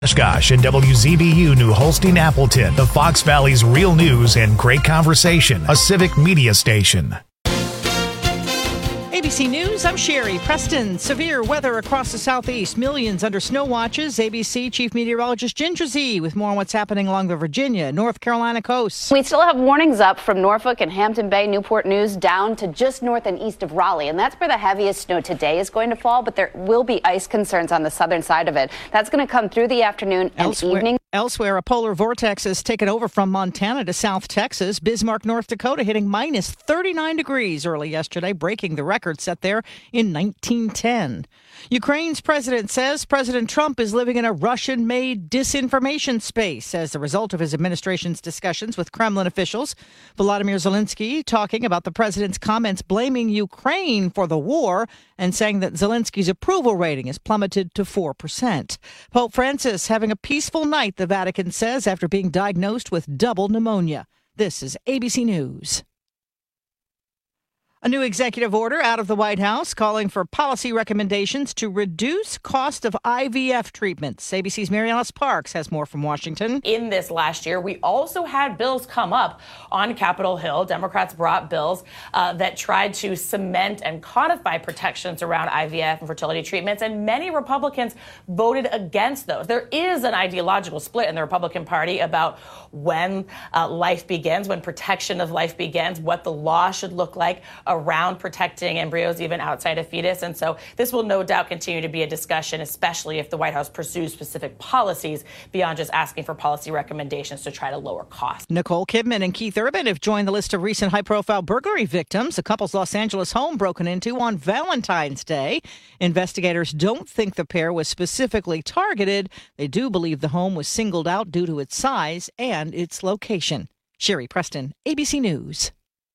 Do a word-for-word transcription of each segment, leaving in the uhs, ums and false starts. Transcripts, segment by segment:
Oshkosh and W Z B U New Holstein Appleton, the Fox Valley's real news and great conversation, a civic media station. A B C News, I'm Sherry Preston. Severe weather across the southeast. Millions under snow watches. A B C Chief Meteorologist Ginger Z with more on what's happening along the Virginia, North Carolina coast. We still have warnings up from Norfolk and Hampton Bay, Newport News, down to just north and east of Raleigh. And that's where the heaviest snow today is going to fall, but there will be ice concerns on the southern side of it. That's going to come through the afternoon and Elsewhere. evening. Elsewhere, a polar vortex has taken over from Montana to South Texas. Bismarck, North Dakota, hitting minus thirty-nine degrees early yesterday, breaking the record set there in nineteen ten. Ukraine's president says President Trump is living in a Russian-made disinformation space as a result of his administration's discussions with Kremlin officials. Volodymyr Zelensky talking about the president's comments blaming Ukraine for the war and saying that Zelensky's approval rating has plummeted to four percent. Pope Francis having a peaceful night, the Vatican says, after being diagnosed with double pneumonia. This is A B C News. A new executive order out of the White House calling for policy recommendations to reduce cost of I V F treatments. A B C's Mary Alice Parks has more from Washington. In this last year, we also had bills come up on Capitol Hill. Democrats brought bills uh, that tried to cement and codify protections around I V F and fertility treatments, and many Republicans voted against those. There is an ideological split in the Republican Party about when uh, life begins, when protection of life begins, what the law should look like around protecting embryos even outside a fetus. And so this will no doubt continue to be a discussion, especially if the White House pursues specific policies beyond just asking for policy recommendations to try to lower costs. Nicole Kidman and Keith Urban have joined the list of recent high-profile burglary victims. The couple's Los Angeles home broken into on Valentine's Day. Investigators don't think the pair was specifically targeted. They do believe the home was singled out due to its size and its location. Sherry Preston, A B C News.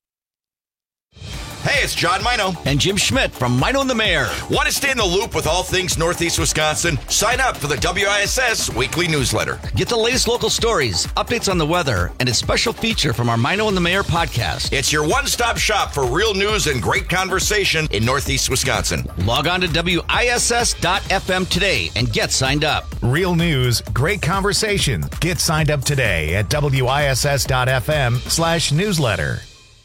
Hey, it's John Mino. And Jim Schmidt from Mino and the Mayor. Want to stay in the loop with all things Northeast Wisconsin? Sign up for the W I S S weekly newsletter. Get the latest local stories, updates on the weather, and a special feature from our Mino and the Mayor podcast. It's your one-stop shop for real news and great conversation in Northeast Wisconsin. Log on to W I S S dot F M today and get signed up. Real news, great conversation. Get signed up today at W I S S dot F M slash newsletter.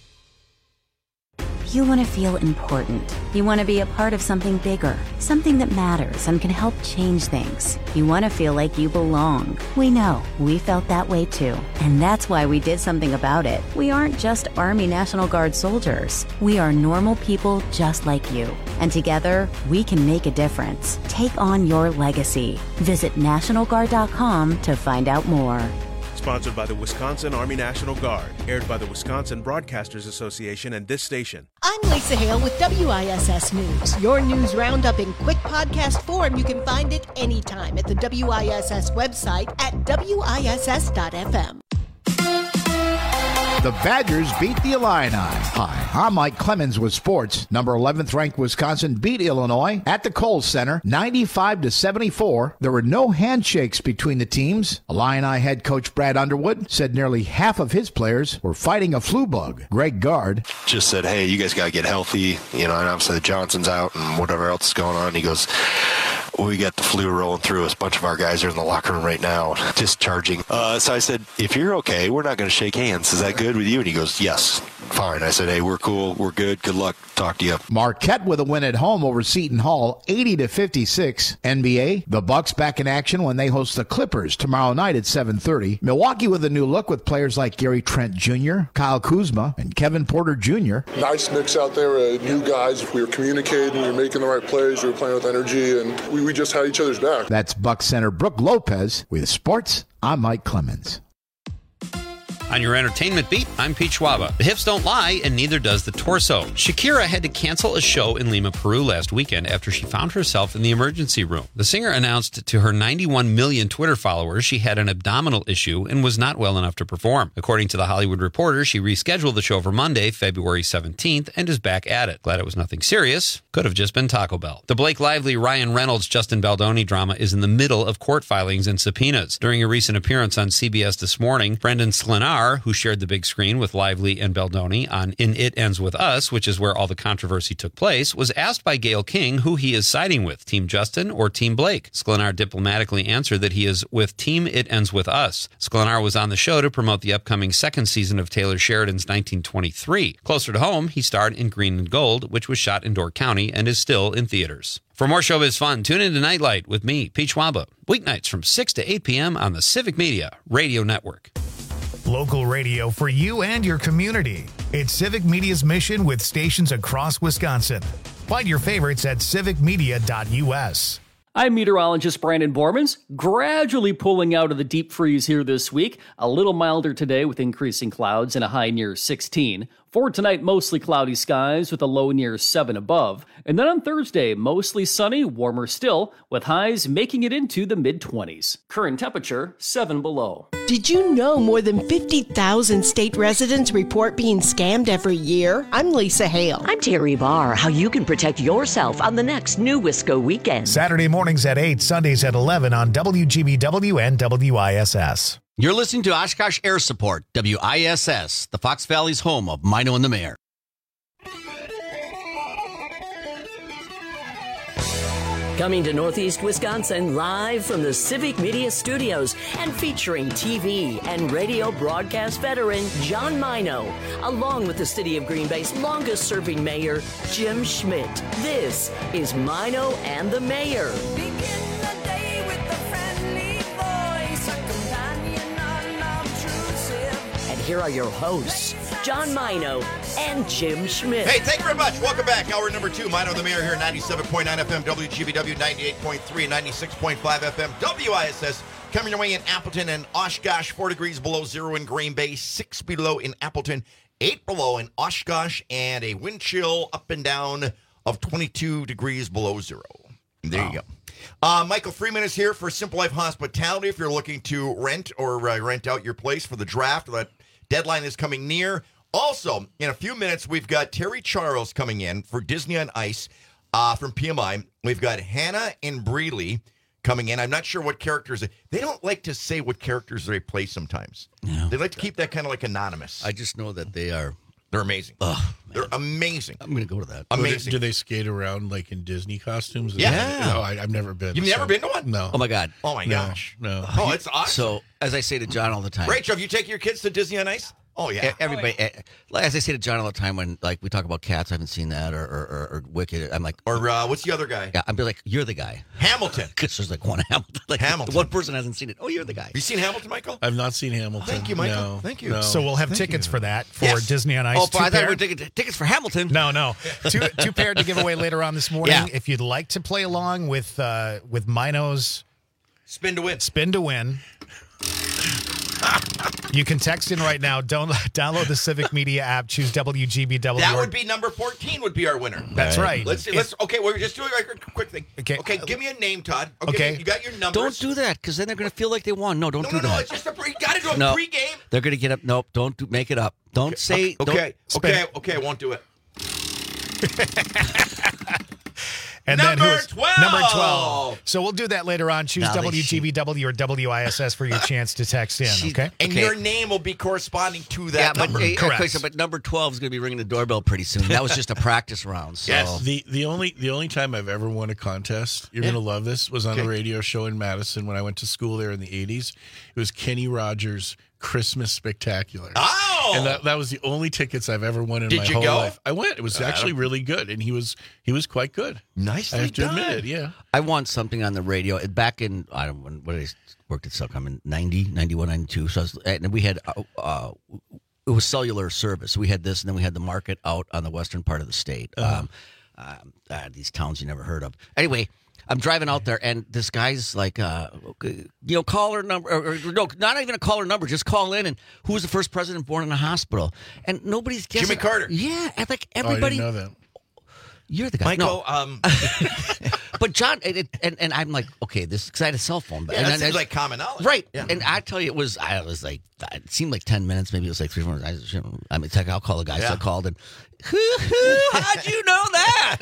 You want to feel important. You want to be a part of something bigger, something that matters and can help change things. You want to feel like you belong. We know. We felt that way too. And that's why we did something about it. We aren't just Army National Guard soldiers. We are normal people just like you. And together, we can make a difference. Take on your legacy. Visit National Guard dot com to find out more. Sponsored by the Wisconsin Army National Guard. Aired by the Wisconsin Broadcasters Association and this station. I'm Lisa Hale with W I S S News. Your news roundup in quick podcast form. You can find it anytime at the W I S S website at W I S S dot F M. The Badgers beat the Illini. Hi, I'm Mike Clemens with sports. Number eleventh ranked Wisconsin beat Illinois at the Kohl Center ninety-five to seventy-four. There were no handshakes between the teams. Illini head coach Brad Underwood said nearly half of his players were fighting a flu bug. Greg Gard just said, hey, you guys got to get healthy. You know, and obviously Johnson's out and whatever else is going on. He goes, we got the flu rolling through us. A bunch of our guys are in the locker room right now, just charging. Uh, so I said, if you're okay, we're not going to shake hands. Is that good with you? And he goes, yes, fine. I said, hey, we're cool. We're good. Good luck. Talk to you. Marquette with a win at home over Seton Hall, eighty to fifty-six. N B A, the Bucks back in action when they host the Clippers tomorrow night at seven thirty. Milwaukee with a new look with players like Gary Trent Junior, Kyle Kuzma, and Kevin Porter Junior Nice mix out there. Uh, new guys. We were communicating. We were making the right plays. We were playing with energy, and we, we just had each other's back. That's Bucks center Brooke Lopez with sports. I'm Mike Clemens. On your entertainment beat, I'm Pete Schwaba. The hips don't lie, and neither does the torso. Shakira had to cancel a show in Lima, Peru last weekend after she found herself in the emergency room. The singer announced to her ninety-one million Twitter followers she had an abdominal issue and was not well enough to perform. According to The Hollywood Reporter, she rescheduled the show for Monday, February seventeenth, and is back at it. Glad it was nothing serious. Could have just been Taco Bell. The Blake Lively, Ryan Reynolds, Justin Baldoni drama is in the middle of court filings and subpoenas. During a recent appearance on C B S This Morning, Brendan Slinar Sklenar, who shared the big screen with Lively and Baldoni on In It Ends With Us, which is where all the controversy took place, was asked by Gayle King who he is siding with, Team Justin or Team Blake. Sklenar diplomatically answered that he is with Team It Ends With Us. Sklenar was on the show to promote the upcoming second season of Taylor Sheridan's nineteen twenty-three. Closer to home, he starred in Green and Gold, which was shot in Door County and is still in theaters. For more showbiz fun, tune in to Nightlight with me, Pete Schwaba, weeknights from six to eight p.m. on the Civic Media Radio Network. Local radio for you and your community. It's Civic Media's mission with stations across Wisconsin. Find your favorites at civic media dot u s. I'm meteorologist Brandon Bormans, gradually pulling out of the deep freeze here this week. A little milder today with increasing clouds and a high near sixteen. For tonight, mostly cloudy skies with a low near seven above. And then on Thursday, mostly sunny, warmer still, with highs making it into the mid-twenties. Current temperature, seven below. Did you know more than fifty thousand state residents report being scammed every year? I'm Lisa Hale. I'm Terry Barr. How you can protect yourself on the next New Wisco weekend. Saturday mornings at eight, Sundays at eleven on W G B W and W I S S. You're listening to Oshkosh Air Support, W I S S, the Fox Valley's home of Mino and the Mayor. Coming to Northeast Wisconsin live from the Civic Media Studios and featuring T V and radio broadcast veteran John Mino, along with the City of Green Bay's longest-serving mayor, Jim Schmidt. This is Mino and the Mayor. Here are your hosts, John Mino and Jim Schmidt. Hey, thank you very much. Welcome back. Hour number two. Mino the Mayor here, ninety-seven point nine F M, W G B W, ninety-eight point three, ninety-six point five F M, W I S S. Coming your way in Appleton and Oshkosh, four degrees below zero in Green Bay, six below in Appleton, eight below in Oshkosh, and a wind chill up and down of twenty-two degrees below zero. There wow. you go. Uh, Michael Freeman is here for Simple Life Hospitality. If you're looking to rent or uh, rent out your place for the draft, that deadline is coming near. Also, in a few minutes, we've got Terry Charles coming in for Disney on Ice uh, from P M I. We've got Hannah and Breeley coming in. I'm not sure what characters. They don't like to say what characters they play sometimes. Yeah. They like to keep that kind of like anonymous. I just know that they are... They're amazing. Oh, They're amazing. I'm going to go to that. Amazing. Do they skate around like in Disney costumes? Yeah. No, I, I've never been. You've so. never been to one? No. Oh, my God. Oh, my no, gosh. No. Oh, it's awesome. So, as I say to John all the time. Rachel, have you taken your kids to Disney on Ice? Oh, yeah. Everybody, oh, yeah. As I say to John all the time when like we talk about Cats, I haven't seen that, or, or, or, or Wicked. I'm like, or uh, what's the other guy? Yeah, I'm be like, you're the guy. Hamilton. Because there's like one Hamilton. Like Hamilton. One person hasn't seen it. Oh, you're the guy. Have you seen Hamilton, Michael? I've not seen Hamilton. Thank you, Michael. No, Thank you. No. So we'll have Thank tickets you. for that for yes. Disney on Ice. Oh, two I thought pair. we were taking tickets for Hamilton. No, no. two, two pair to give away later on this morning. Yeah. If you'd like to play along with uh, with Mino's Spin to Win. Spin to Win. You can text in right now. Don't download the Civic Media app. Choose W G B W. That would be number fourteen. Would be our winner. That's right. Let's see. Let's okay. We're just doing a quick thing. Okay. Okay. Give me a name, Todd. Okay. Okay. You got your numbers. Don't do that, because then they're going to feel like they won. No, don't No, do no, that. no. It's just a pre. You got to do a no. pregame. They're going to get up. Nope. Don't do, make it up. Don't say. Okay. Don't, Okay. Okay. I won't do it. And number then who's twelve. Number twelve. So we'll do that later on. Choose Now they W G B W or W I S S for your chance to text in. She- Okay. And Okay. your name will be corresponding to that yeah, but, number. eh, Correct. okay, so, but number twelve is going to be ringing the doorbell pretty soon. That was just a practice round. So. Yes. The the only the only time I've ever won a contest, you're Yeah. gonna love this, was on Okay. a radio show in Madison when I went to school there in the eighties. It was Kenny Rogers' Christmas Spectacular. Oh. And that, that was the only tickets I've ever won in Did my you whole go? life. I went. It was Uh, actually really good, and he was he was quite good. Nicely I have to done. admit it. Yeah. I want something on the radio back in I don't know what I worked at Suckham in ninety, ninety-one, ninety-two. So I was, and we had uh, uh, it was cellular service. We had this, and then we had the market out on the western part of the state. Uh-huh. Um, um, uh, these towns you never heard of. Anyway, I'm driving out there, and this guy's like, uh, you know, caller number, or, or no, not even a caller number, just call in, and who was the first president born in a hospital? And nobody's guessing. Jimmy Carter. Yeah, and like Oh, I everybody. didn't know that. You're the guy. Michael, No. um, But John, and, it, and and I'm like, okay, this because I had a cell phone. Yeah, and that then seems I- like common knowledge. right? Yeah. And I tell you, it was I was like, it seemed like ten minutes, maybe it was like three, four. I, I mean, I'll call the guy. So I Yeah. called and, how'd you know that?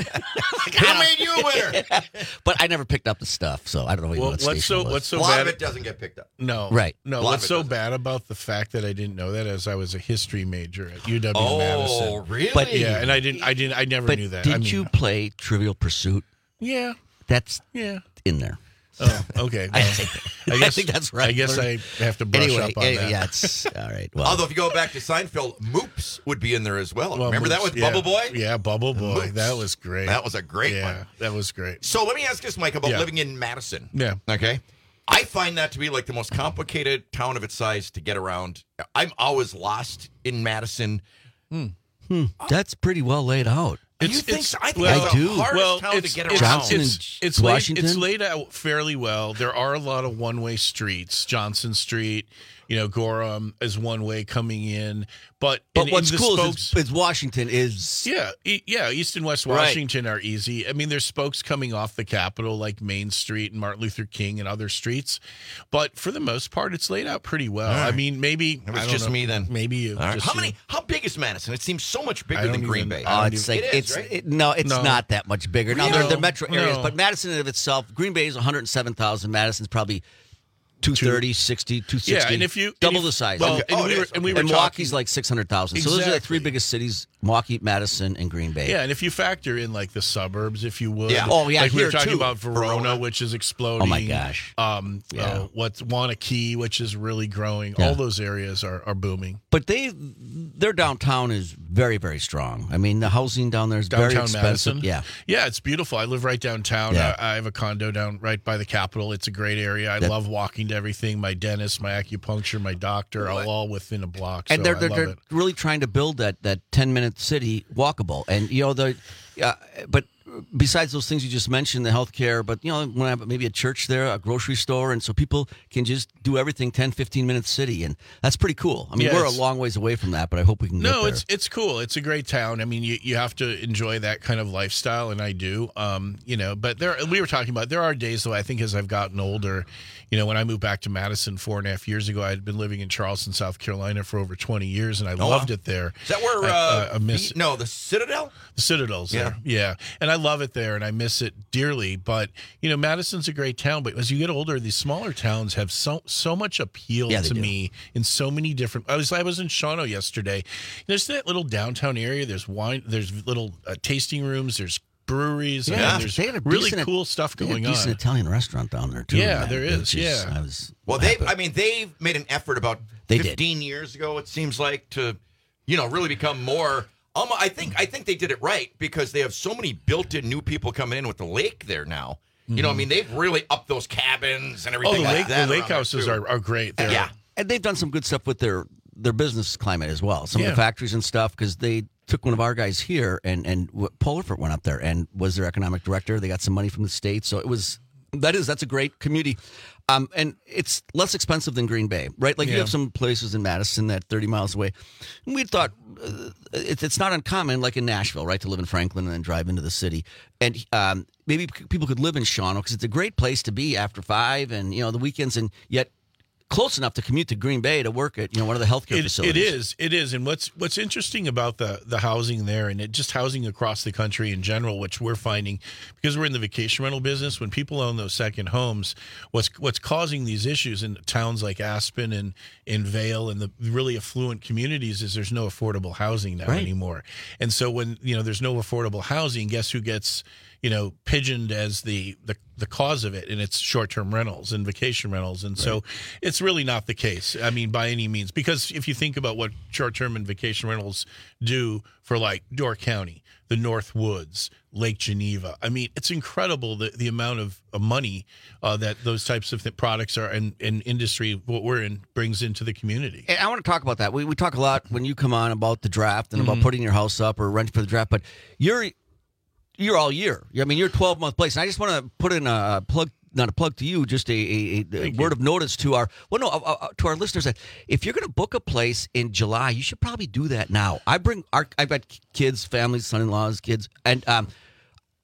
Who made you a winner? But I never picked up the stuff, so I don't know even Well, what what's station so it was. what's so A lot bad? of it doesn't get picked up. No, Right. No, A lot what's of it so doesn't. bad about the fact that I didn't know that is I was a history major at U W Oh, Madison. really? But- Yeah, and I didn't. I didn't. I never But knew that. did I mean, you play Trivial Pursuit? Yeah. That's Yeah. in there. Oh, okay. I Well, think- I I guess think that's right. I guess I have to brush Anyway, up on anyway, that. yeah, it's all right. Well, Although if you go back to Seinfeld, Moops would be in there as well. Well, Remember that Moops, with yeah. Bubble Boy? Yeah, Bubble Boy. Moops. That was great. That was a great yeah, one. that was great. So let me ask this, Mike, about Yeah. living in Madison. Yeah. Okay. I find that to be like the most complicated town of its size to get around. I'm always lost in Madison. hmm, that's pretty well laid out. You think so? I think well, it's the I do. hardest well, town it's, to get it's, around. Johnson it's, and it's, laid, Washington? it's laid out fairly well. There are a lot of one-way streets. Johnson Street, you know, Gorham is one way coming in. But But in, what's in the cool spokes, is, it's, is Washington is yeah, e- yeah, East and West Right. Washington are easy. I mean, there's spokes coming off the Capitol like Main Street and Martin Luther King and other streets, but for the most part, it's laid out pretty well. All right. I mean, maybe It was I don't just know, me then. Maybe you. All right. just How you. many? How big is Madison? It seems so much bigger I than don't Green even- Bay. Oh, I it's don't like It is, it's right? it, no, it's No. not that much bigger. Now Really? they're, they're metro areas, No. but Madison in and of itself, Green Bay is one hundred seven thousand. Madison's probably two thirty, sixty, two sixty. Yeah, and if you- double and the if- size. well, and, and we were- and we were Milwaukee's talking- like six hundred thousand. So those are the three Exactly. biggest cities: Milwaukee, Madison, and Green Bay. Yeah, and if you factor in like the suburbs, if you would, Yeah. Oh, yeah, like we here, were talking too. about Verona, Verona. which is exploding. Oh, my gosh. Um, Yeah. uh, what's Wanakee, which is really growing. Yeah. All those areas are, are booming. But they, their downtown is very, very strong. I mean, the housing down there is very Downtown expensive. Madison, Yeah. yeah, it's beautiful. I live right downtown. Yeah. I, I have a condo down right by the Capitol. It's a great area. I That- love walking to everything. My dentist, my acupuncture, my doctor, are all within a block. And so they're I they're, love they're it. really trying to build that that ten minute city walkable. And you know the, uh, but besides those things you just mentioned, the healthcare, but you know when I have maybe a church there, a grocery store, and so people can just do everything ten, fifteen minutes city, and that's pretty cool. I mean, Yeah, we're a it's- long ways away from that, but I hope we can. get No, there. it's it's cool. It's a great town. I mean, you, you have to enjoy that kind of lifestyle, and I do. Um, you know, but there we were talking about there are days though. I think as I've gotten older, you know, when I moved back to Madison four and a half years ago, I had been living in Charleston, South Carolina for over twenty years, and I Oh, loved wow. it there. Is that where? I, Uh, I miss the- no, the Citadel. the Citadel's Yeah. there. Yeah. And I love it there and I miss it dearly. But, you know, Madison's a great town. But as you get older, these smaller towns have so so much appeal Yeah, they to do. me in so many different I was I was in Shawano yesterday. There's that little downtown area. There's wine, there's little uh, tasting rooms, there's breweries, Yeah, and there's they had a really decent- cool stuff they had a going decent on. Italian restaurant down there too. Yeah, man, there is, which yeah. I was Well, they. I mean, they've made an effort about They did. fifteen years ago. It seems like to, you know, really become more. Um, I think. I think they did it right because they have so many built-in new people coming in with the lake there now. You know, I mean, they've really upped those cabins and Oh, everything the like lake, that. the lake around there, houses too. are, are great there. Yeah. and they've done some good stuff with their their business climate as well. Some of Yeah. the factories and stuff because they took one of our guys here and and w- Paul Lifford went up there and was their economic director. They got some money from the state, so it was that is that's a great community, um, and it's less expensive than Green Bay, right? Like you Yeah. have some places in Madison that thirty miles away. And we thought uh, it, it's not uncommon, like in Nashville, right, to live in Franklin and then drive into the city, and um, maybe p- people could live in Shawano because it's a great place to be after five and you know the weekends, and yet close enough to commute to Green Bay to work at you know one of the healthcare It, facilities. it is, it is, and what's what's interesting about the the housing there, and it, just housing across the country in general, which we're finding because we're in the vacation rental business. When people own those second homes, what's what's causing these issues in towns like Aspen and in Vale and the really affluent communities is there's no affordable housing now Right. anymore. And so when you know there's no affordable housing, guess who gets you know pigeoned as the the the cause of it, and it's short-term rentals and vacation rentals. And so it's really not the case. I mean, by any means, because if you think about what short-term and vacation rentals do for like Door County, the North Woods, Lake Geneva, I mean, it's incredible the, the amount of, of money uh, that those types of th- products are and, and industry, what we're in, brings into the community. And I want to talk about that. We we talk a lot when you come on about the draft and Mm-hmm. about putting your house up or renting for the draft, but you're you're all year. I mean, you're a twelve month place, and I just want to put in a plug. Not a plug to you, just a, a, a word of notice to our well, no, uh, uh, to our listeners that if you're going to book a place in July, you should probably do that now. I bring our, I've got kids, families, son-in-laws, kids, and um,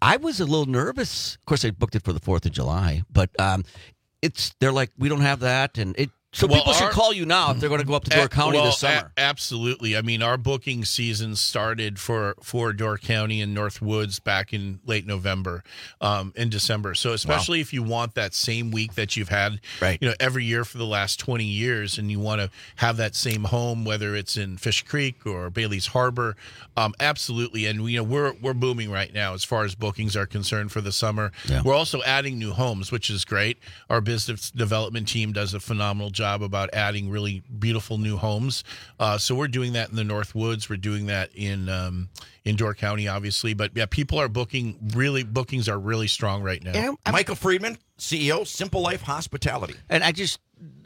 I was a little nervous. Of course, I booked it for the fourth of July, but um, it's they're like, we don't have that, and it. So well, people should our, call you now if they're going to go up to Door a, County well, this summer. A- absolutely. I mean, our booking season started for, for Door County and North Woods back in late November, um, in December. So especially wow. if you want that same week that you've had, right. you know, every year for the last twenty years, and you want to have that same home, whether it's in Fish Creek or Bailey's Harbor, um, absolutely. And you know, we're we're booming right now as far as bookings are concerned for the summer. Yeah. We're also adding new homes, which is great. Our business development team does a phenomenal job about adding really beautiful new homes. Uh, so we're doing that in the North Woods. We're doing that in um, in Door County, obviously. But yeah, people are booking. Really, bookings are really strong right now. And Michael Friedman, C E O, Simple Life Hospitality. And I just.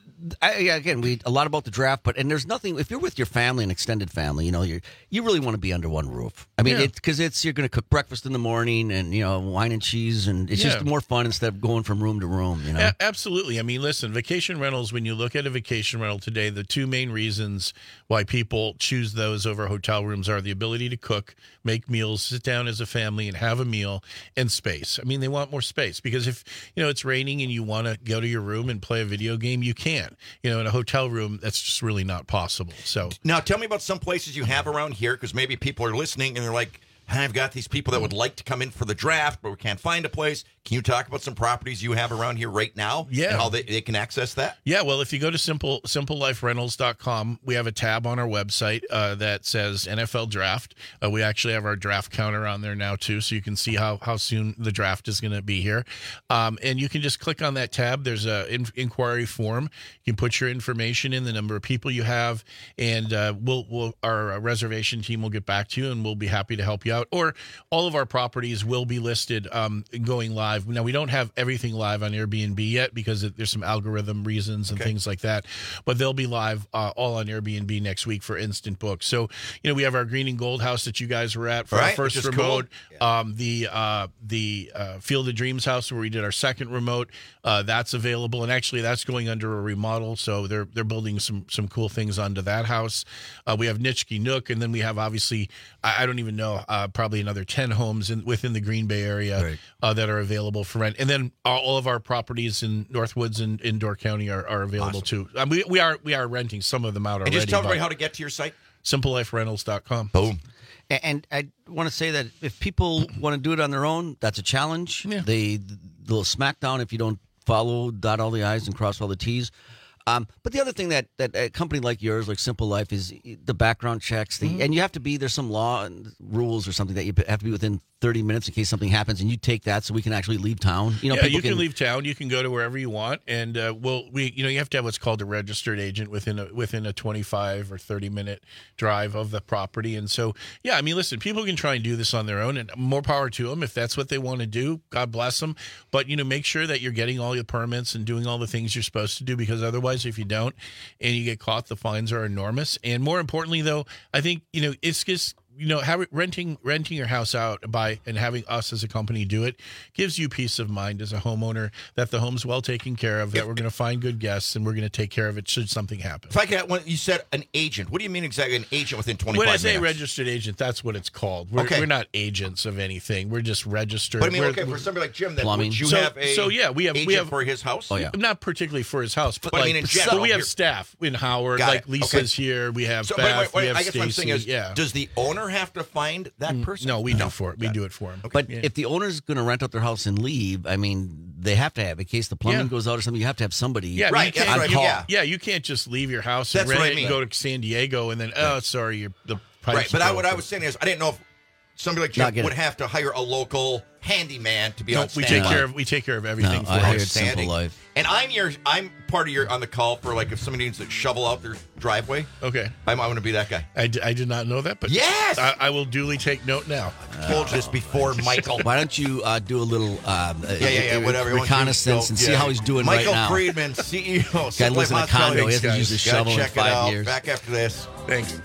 I, again, we a lot about the draft, but and there's nothing. If you're with your family and extended family, you know, you you really want to be under one roof. I mean, because yeah. it, it's you're going to cook breakfast in the morning, and you know, wine and cheese, and it's yeah. just more fun instead of going from room to room. You know, a- absolutely. I mean, listen, vacation rentals. When you look at a vacation rental today, the two main reasons why people choose those over hotel rooms are the ability to cook, make meals, sit down as a family, and have a meal, and space. I mean, they want more space because if you know it's raining and you want to go to your room and play a video game, you can. You know, in a hotel room, that's just really not possible. So now tell me about some places you have around here, because maybe people are listening and they're like, I've got these people that would like to come in for the draft, but we can't find a place. Can you talk about some properties you have around here right now? Yeah. And how they, they can access that? Yeah, well, if you go to simple simple life rentals dot com, we have a tab on our website uh, that says N F L Draft. Uh, we actually have our draft counter on there now, too, so you can see how, how soon the draft is going to be here. Um, and you can just click on that tab. There's an in- inquiry form. You can put your information in, the number of people you have, and uh, we'll, we'll our reservation team will get back to you, and we'll be happy to help you out. Or all of our properties will be listed um, going live. Now, we don't have everything live on Airbnb yet because there's some algorithm reasons and okay. things like that, but they'll be live uh, all on Airbnb next week for instant book. So, you know, we have our Green and Gold house that you guys were at for right, our first remote, cool. yeah. um, the uh, the uh, Field of Dreams house where we did our second remote. Uh, that's available, and actually that's going under a remodel, so they're they're building some some cool things onto that house. Uh, we have Nitschke Nook, and then we have obviously I, I don't even know uh, probably another ten homes in, within the Green Bay area right. uh, that are available for rent, and then all, all of our properties in Northwoods and in Door County are, are available awesome. too. Um, we we are we are renting some of them out already. And just tell everybody how to get to your site. simple life rentals dot com. Boom. And I want to say that if people want to do it on their own, that's a challenge. Yeah. They they'll smack down if you don't follow, dot all the I's and cross all the T's. Um, but the other thing that, that a company like yours, like Simple Life, is the background checks. The, mm-hmm. And you have to be, there's some law and rules or something that you have to be within thirty minutes in case something happens, and you take that so we can actually leave town. You know, yeah, you can, can leave town. You can go to wherever you want, and uh, we'll we you know you have to have what's called a registered agent within a within a twenty-five or thirty minute drive of the property. And so, yeah, I mean, listen, people can try and do this on their own, and more power to them if that's what they want to do. God bless them. But you know, make sure that you're getting all your permits and doing all the things you're supposed to do, because otherwise, if you don't and you get caught, the fines are enormous. And more importantly, though, I think you know it's just. You know, have, renting renting your house out by and having us as a company do it gives you peace of mind as a homeowner that the home's well taken care of, that we're going to find good guests, and we're going to take care of it should something happen. If I could, when you said an agent, what do you mean exactly? An agent within twenty-five minutes? When I say registered agent, that's what it's called. We're, okay. we're not agents of anything. We're just registered. But I mean, we're, okay, for somebody like Jim, then plumbing. would you so, have a so yeah, we have agent we have for his house? Oh yeah, not particularly for his house, but, but like, I mean in so general, we have here. staff in Howard, Got like it. Lisa's okay. here. We have so, Beth. wait, wait, wait, we have I guess Stacey. what I'm saying is, yeah. does the owner have to find that person? No, we no. do for it. We Got do it. it for him. But yeah. if the owner's going to rent out their house and leave, I mean, they have to have, in case the plumbing Yeah. goes out or something, you have to have somebody. Yeah, right. You can't, That's right. you- Yeah. yeah, you can't just leave your house and That's rent what I it mean. and go to San Diego and then, oh, sorry, you're, the pipes Right, but I, what broke. I was saying is, I didn't know if somebody like Not Jim get would it. have to hire a local handyman to be No, on we standby. take care of we take care of everything No, for I us. hired Outstanding. Simple Life. And I'm your, I'm part of your on the call for like if somebody needs to shovel out their driveway. Okay, I'm, I'm going to be that guy. I, d- I did not know that, but Yes! I, I will duly take note now. I told you this before, Michael. Why don't you uh, do a little um, Yeah, yeah, yeah, whatever. reconnaissance and see Yeah. how he's doing Michael right now? Friedman, C E O. Guy lives in a condo. He hasn't used a Gotta shovel in check it five out. years. Back after this. Thanks.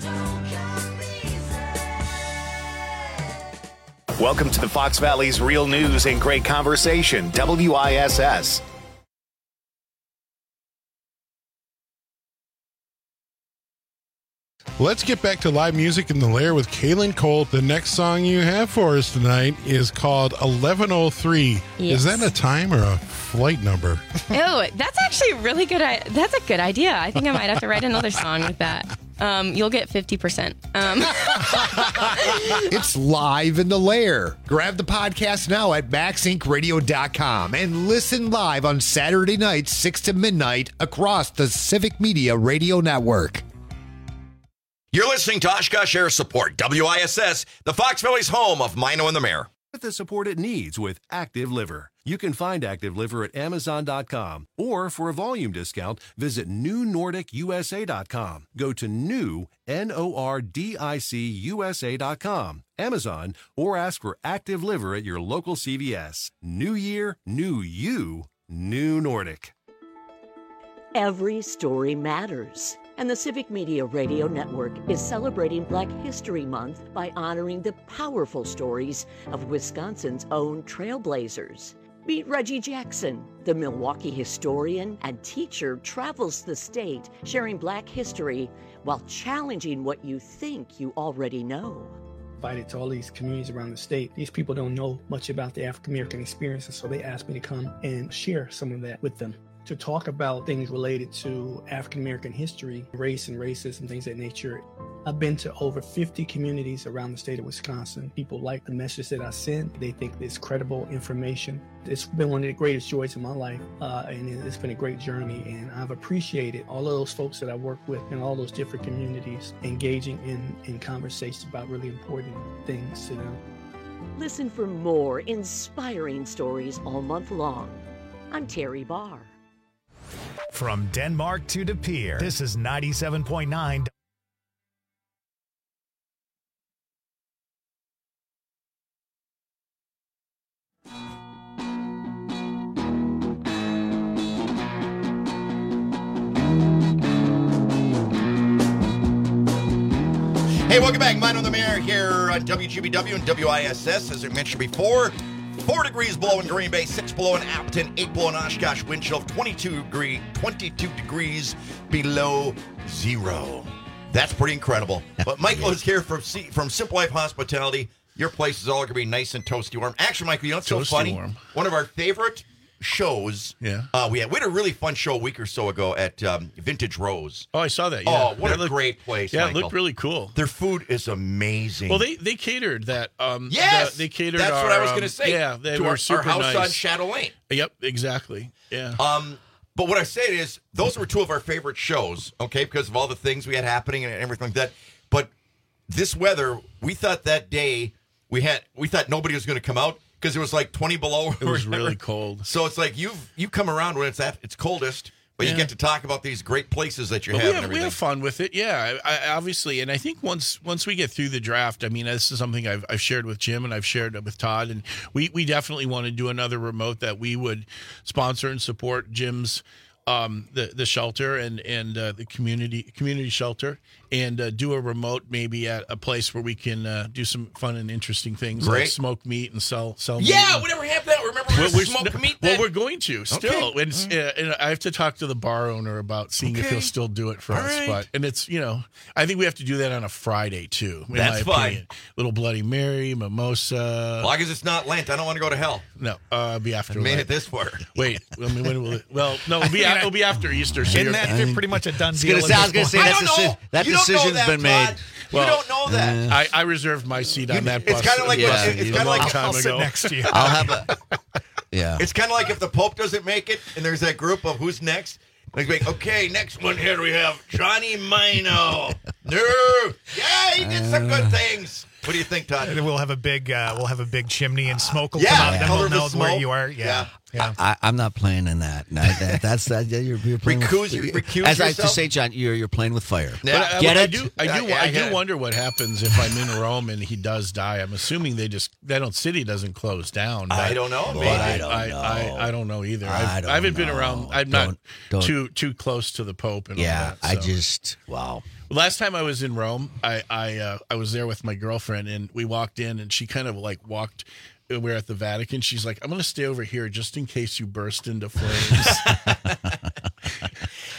Welcome to the Fox Valley's Real News and Great Conversation, W I S S. Let's get back to live music in the Lair with Kaylin Colt. The next song you have for us tonight is called eleven oh three. Yes. Is that a time or a flight number? Oh, that's actually a really good. I- that's a good idea. I think I might have to write another song with that. Um, you'll get fifty percent. Um. It's live in the Lair. Grab the podcast now at max inc radio dot com and listen live on Saturday nights, six to midnight, across the Civic Media Radio Network. You're listening to Oshkosh Air Support, W I S S, the Fox Valley's home of Mino and the Mayor. Get the support it needs with Active Liver. You can find Active Liver at amazon dot com, or for a volume discount, visit new nordic u s a dot com. Go to new, N O R D I C U S A dot com, Amazon, or ask for Active Liver at your local C V S. New year, new you, new Nordic. Every story matters. And the Civic Media Radio Network is celebrating Black History Month by honoring the powerful stories of Wisconsin's own trailblazers. Meet Reggie Jackson, the Milwaukee historian and teacher, travels the state sharing Black history while challenging what you think you already know. Invited to all these communities around the state. These people don't know much about the African American experience, and so they asked me to come and share some of that with them, to talk about things related to African American history, race and racism, things of that nature. I've been to over fifty communities around the state of Wisconsin. People like the message that I send. They think it's credible information. It's been one of the greatest joys in my life, uh, and it's been a great journey. And I've appreciated all of those folks that I work with in all those different communities, engaging in, in conversations about really important things to them. Listen for more inspiring stories all month long. I'm Terry Barr. From Denmark to De Pere, this is ninety-seven point nine. Hey, welcome back. Mine on the Mayor here on W G B W and W I S S. As I mentioned before, four degrees below in Green Bay, six below in Appleton, eight below in Oshkosh, wind chill of twenty-two, degree, twenty-two degrees below zero. That's pretty incredible. But Michael is here from C- from Simple Life Hospitality. Your place is all going to be nice and toasty warm. Actually, Michael, you know what's so Toasty funny? warm. One of our favorite shows. Yeah. Uh, we had we had a really fun show a week or so ago at um, Vintage Rose. Oh, I saw that. Yeah. Oh, what That a looked- great place! Yeah, Michael. it looked really cool. Their food is amazing. Well, they they catered that. Um, Yes! the- they catered. That's our, what I was um, gonna say. Yeah, they To were our- our super house nice. on Shadow Lane. Yep, exactly. Yeah. Um, but what I said is those were two of our favorite shows, okay, because of all the things we had happening and everything like that. But this weather, we thought that day we had we thought nobody was going to come out because it was like twenty below. It was really cold. So it's like you you come around when it's at its coldest, but Yeah. you get to talk about these great places that you But have, we and have, we everything. have fun with it, yeah. I, I, obviously, and I think once once we get through the draft, I mean, this is something I've, I've shared with Jim and I've shared with Todd, and we, we definitely want to do another remote that we would sponsor and support Jim's um, the the shelter and and uh, the community community shelter, and uh, do a remote maybe at a place where we can uh, do some fun and interesting things like Great. smoke meat and sell sell meat. Yeah, we never have that. Remember we Well, used to we're- smoke meat well, then? we're going to still, Okay. and, it's, uh, and I have to talk to the bar owner about seeing if Okay. he'll still do it for All us. right. But and it's you know, I think we have to do that on a Friday too. in That's my fine. opinion. Little Bloody Mary, mimosa. As long as it's not Lent, I don't want to go to hell. No, uh, it'll be after. I made Lent. it this far. Wait, I mean, when will it? Well, no, it'll be, a- it'll be after Easter. So Isn't you're- that pretty much a done I was deal? gonna say- I was gonna say I that's don't deci- know. that You don't know decision's that, been made. Todd. Well, you don't know that. I, I reserved my seat on that bus. It's kind of like Yeah, it's, it's you- kind of a long like time I'll sit ago. next to you. I'll have a. Yeah. It's kind of like if the Pope doesn't make it, and there's that group of who's next. Like, like, okay, next one here we have Johnny Mino. No, yeah, he did some good things. What do you think, Todd? And we'll have a big, uh, we'll have a big chimney and smoke will Yeah, come out. Then color we'll of the know where smoke. you are. Yeah, yeah. I, I'm not playing in that. No, that that's that. You're, you're playing Recuse- with, recuse as I like to yourself? say, John, you're you're playing with fire. Yeah. But I, Get I it? do. I do. Yeah, yeah, I I get do it. wonder what happens if I'm in Rome and he does die. I'm assuming they just that don't city doesn't close down. But, I don't know. Boy, Maybe. I don't I, know. I, I don't know either. I I've, don't I haven't been know. around. I'm not Don't- don't- too too close to the Pope. And Yeah, all that, I so. just wow. Last time I was in Rome, I I uh, I was there with my girlfriend, and we walked in, and she kind of like walked. We were at the Vatican. She's like, "I'm going to stay over here just in case you burst into flames."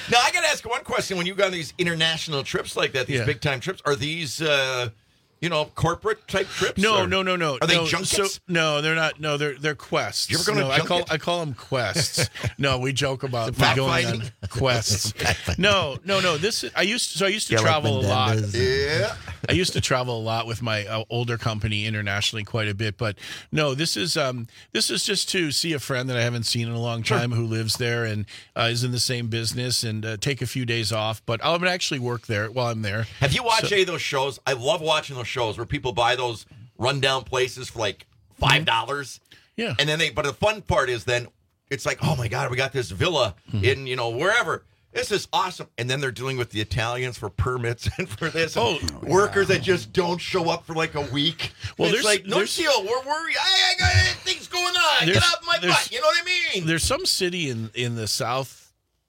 Now, I got to ask one question. When you go on these international trips like that, these Yeah. big-time trips, are these, uh, you know, corporate-type trips? No, or- no, no, no. Are they no, junkets? So, no, they're not. No, they're they're quests. You ever go on a no, I call junket? I call them quests. No, we joke about Is it going fact-finding? on quests. No, no, no. This is, I used to, so I used to travel a lot. Yeah. I used to travel a lot with my uh, older company internationally quite a bit, but no, this is um this is just to see a friend that I haven't seen in a long time who lives there and uh, is in the same business and uh, take a few days off. But I'm gonna actually work there while I'm there. Have you watched So- any of those shows? I love watching those shows where people buy those rundown places for like five dollars. Yeah. And then they, but the fun part is then it's like, oh my God, we got this villa Mm-hmm. in, you know, wherever. This is awesome. And then they're dealing with the Italians for permits and for this. Oh, workers that just don't show up for like a week. Well, it's there's- like, no there's- deal. We're worried. I, I got things going on. Get There's- off my there's- butt. You know what I mean? There's some city in in the south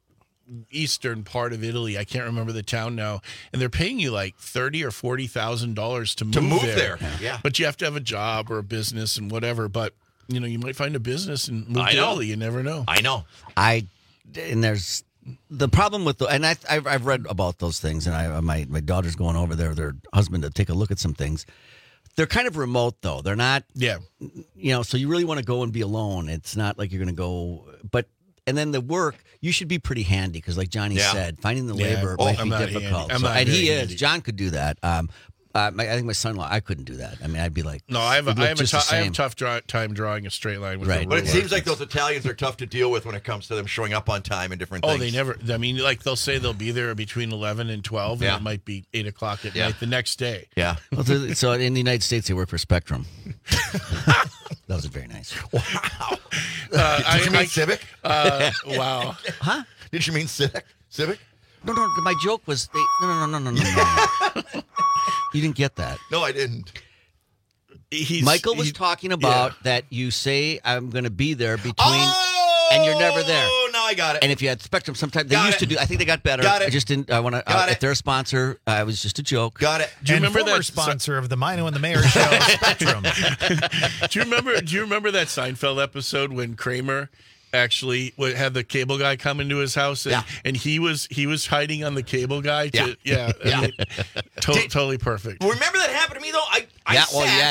eastern part of Italy. I can't remember the town now, and they're paying you like thirty or forty thousand dollars to move To move there. there, yeah. But you have to have a job or a business and whatever. But you know, you might find a business and move I to know. Italy. You never know. I know. I and there's the problem with the and I I've, I've read about those things, and I my my daughter's going over there with her husband to take a look at some things. They're kind of remote though. They're not. Yeah. You know, so you really want to go and be alone. It's not like you're going to go, but. And then the work, you should be pretty handy because, like Johnny Yeah. said, finding the Yeah. labor Oh, might I'm be not difficult. handy. I'm So- not and he very is. handy. John could do that. Um, uh, my, I think my son-in-law, I couldn't do that. I mean, I'd be like, No, I have a, it'd I look have a, just tou- the I have same. tough draw, time drawing a straight line with Right. a But it ruler. seems like those Italians are tough to deal with when it comes to them showing up on time and different Oh, things. they never. I mean, like they'll say they'll be there between eleven and twelve, Yeah. and it might be eight o'clock at Yeah. night the next day. Yeah. Well, so- so in the United States, they work for Spectrum. That was very nice. Uh, Did I- you mean I- Civic? Uh, wow. Huh? Did you mean Civic? Civic? No, no. My joke was they, no, no, no, no, no, no. no. You didn't get that. No, I didn't. He's, Michael was he- talking about yeah. that you say I'm going to be there between, Oh, and you're never there. Oh, now I got it. And if you had Spectrum, sometimes they Got used it. to do. I think they got better. Got it. I just didn't. I want to. Got Uh, it. if they're a sponsor, uh, it was just a joke. got it. Do you and remember former that sponsor of the Mino and the Mayor show, Spectrum? Do you remember? Do you remember that Seinfeld episode when Kramer actually wa- had the cable guy come into his house, and, Yeah. and he was he was hiding on the cable guy? To, yeah, I Yeah. mean, to- Did- totally perfect. Remember that happened to me though. I, I Yeah, sat well, yeah.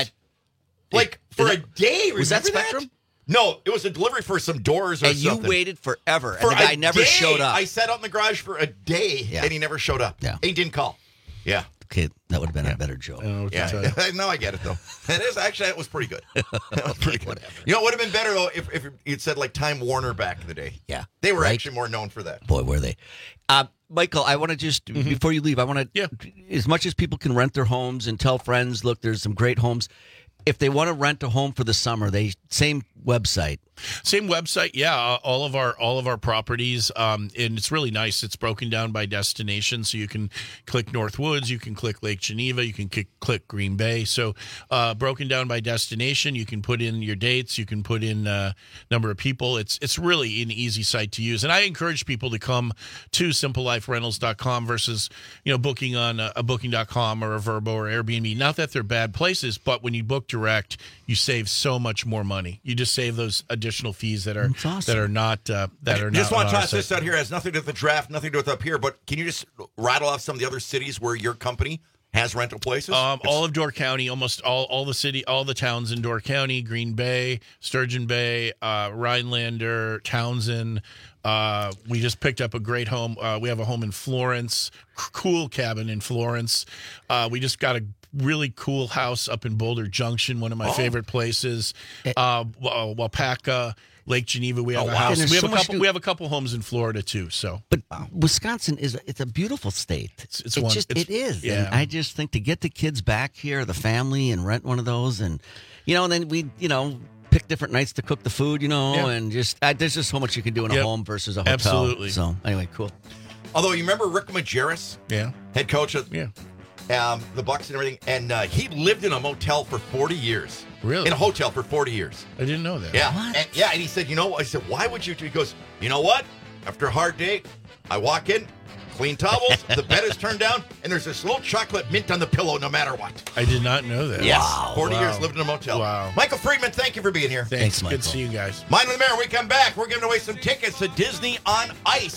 like for Is a that- day. was that Remember Spectrum? No, it was a delivery for some doors or And you something. waited forever, for and the guy a never day. showed up. I sat out in the garage for a day, Yeah. and he never showed up. Yeah. And he didn't call. Yeah. Okay, that would have been a better joke. I don't know what to tell Yeah, you. no, I get it though. It is actually that was pretty good. That was pretty good. You know, it would have been better though if if you'd said like Time Warner back in the day. Yeah, they were right? actually more known for that. Boy, were they. Uh, Michael, I want to just, before you leave, I want to, Yeah. as much as people can rent their homes and tell friends, look, there's some great homes. If they want to rent a home for the summer, they same website. Same website, yeah. uh, All of our all of our properties, um, and it's really nice. It's broken down by destination, so you can click North Woods, you can click Lake Geneva, you can click, click Green Bay. So uh, broken down by destination, you can put in your dates, you can put in uh, number of people. It's it's really an easy site to use, and I encourage people to come to simple life rentals dot com versus you know booking on a, a booking dot com or a Vrbo or Airbnb. Not that they're bad places, but when you book direct, you save so much more money. You just save those additional fees that are awesome. that are not uh, that are just not want on to our toss site. this out here. It has nothing to do with the draft, nothing to do with up here. But can you just rattle off some of the other cities where your company has rental places? Um, all of Door County, almost all, all the city, all the towns in Door County, Green Bay, Sturgeon Bay, uh, Rhinelander, Townsend. Uh, we just picked up a great home. Uh, we have a home in Florence, c- cool cabin in Florence. Uh, we just got a really cool house up in Boulder Junction, one of my Oh. favorite places. Uh, Wa- Wapaka, Lake Geneva. We have Oh, a wow. house. And there's We have so a much couple. to- We have a couple homes in Florida too. So, But Wisconsin is it's a beautiful state. It's- it's it one- just it's- it is. yeah. And I just think to get the kids back here, the family, and rent one of those, and you know, and then we you know pick different nights to cook the food, you know, Yeah. and just I, there's just so much you can do in a Yep. home versus a hotel. Absolutely. So anyway, cool. Although you remember Rick Majerus, yeah, head coach of yeah. um, the Bucks and everything, and uh, he lived in a motel for forty years. Really? In a hotel for forty years. I didn't know that. Yeah, and, yeah, and he said, you know what? I said, why would you? He goes, you know what? After a hard day, I walk in, clean towels, the bed is turned down, and there's this little chocolate mint on the pillow no matter what. I did not know that. Yes, Wow. forty Wow. years lived in a motel. Wow. Michael Friedman, thank you for being here. Thanks. Good to see you guys. Mine and the Mayor, we come back. We're giving away some tickets to Disney on Ice.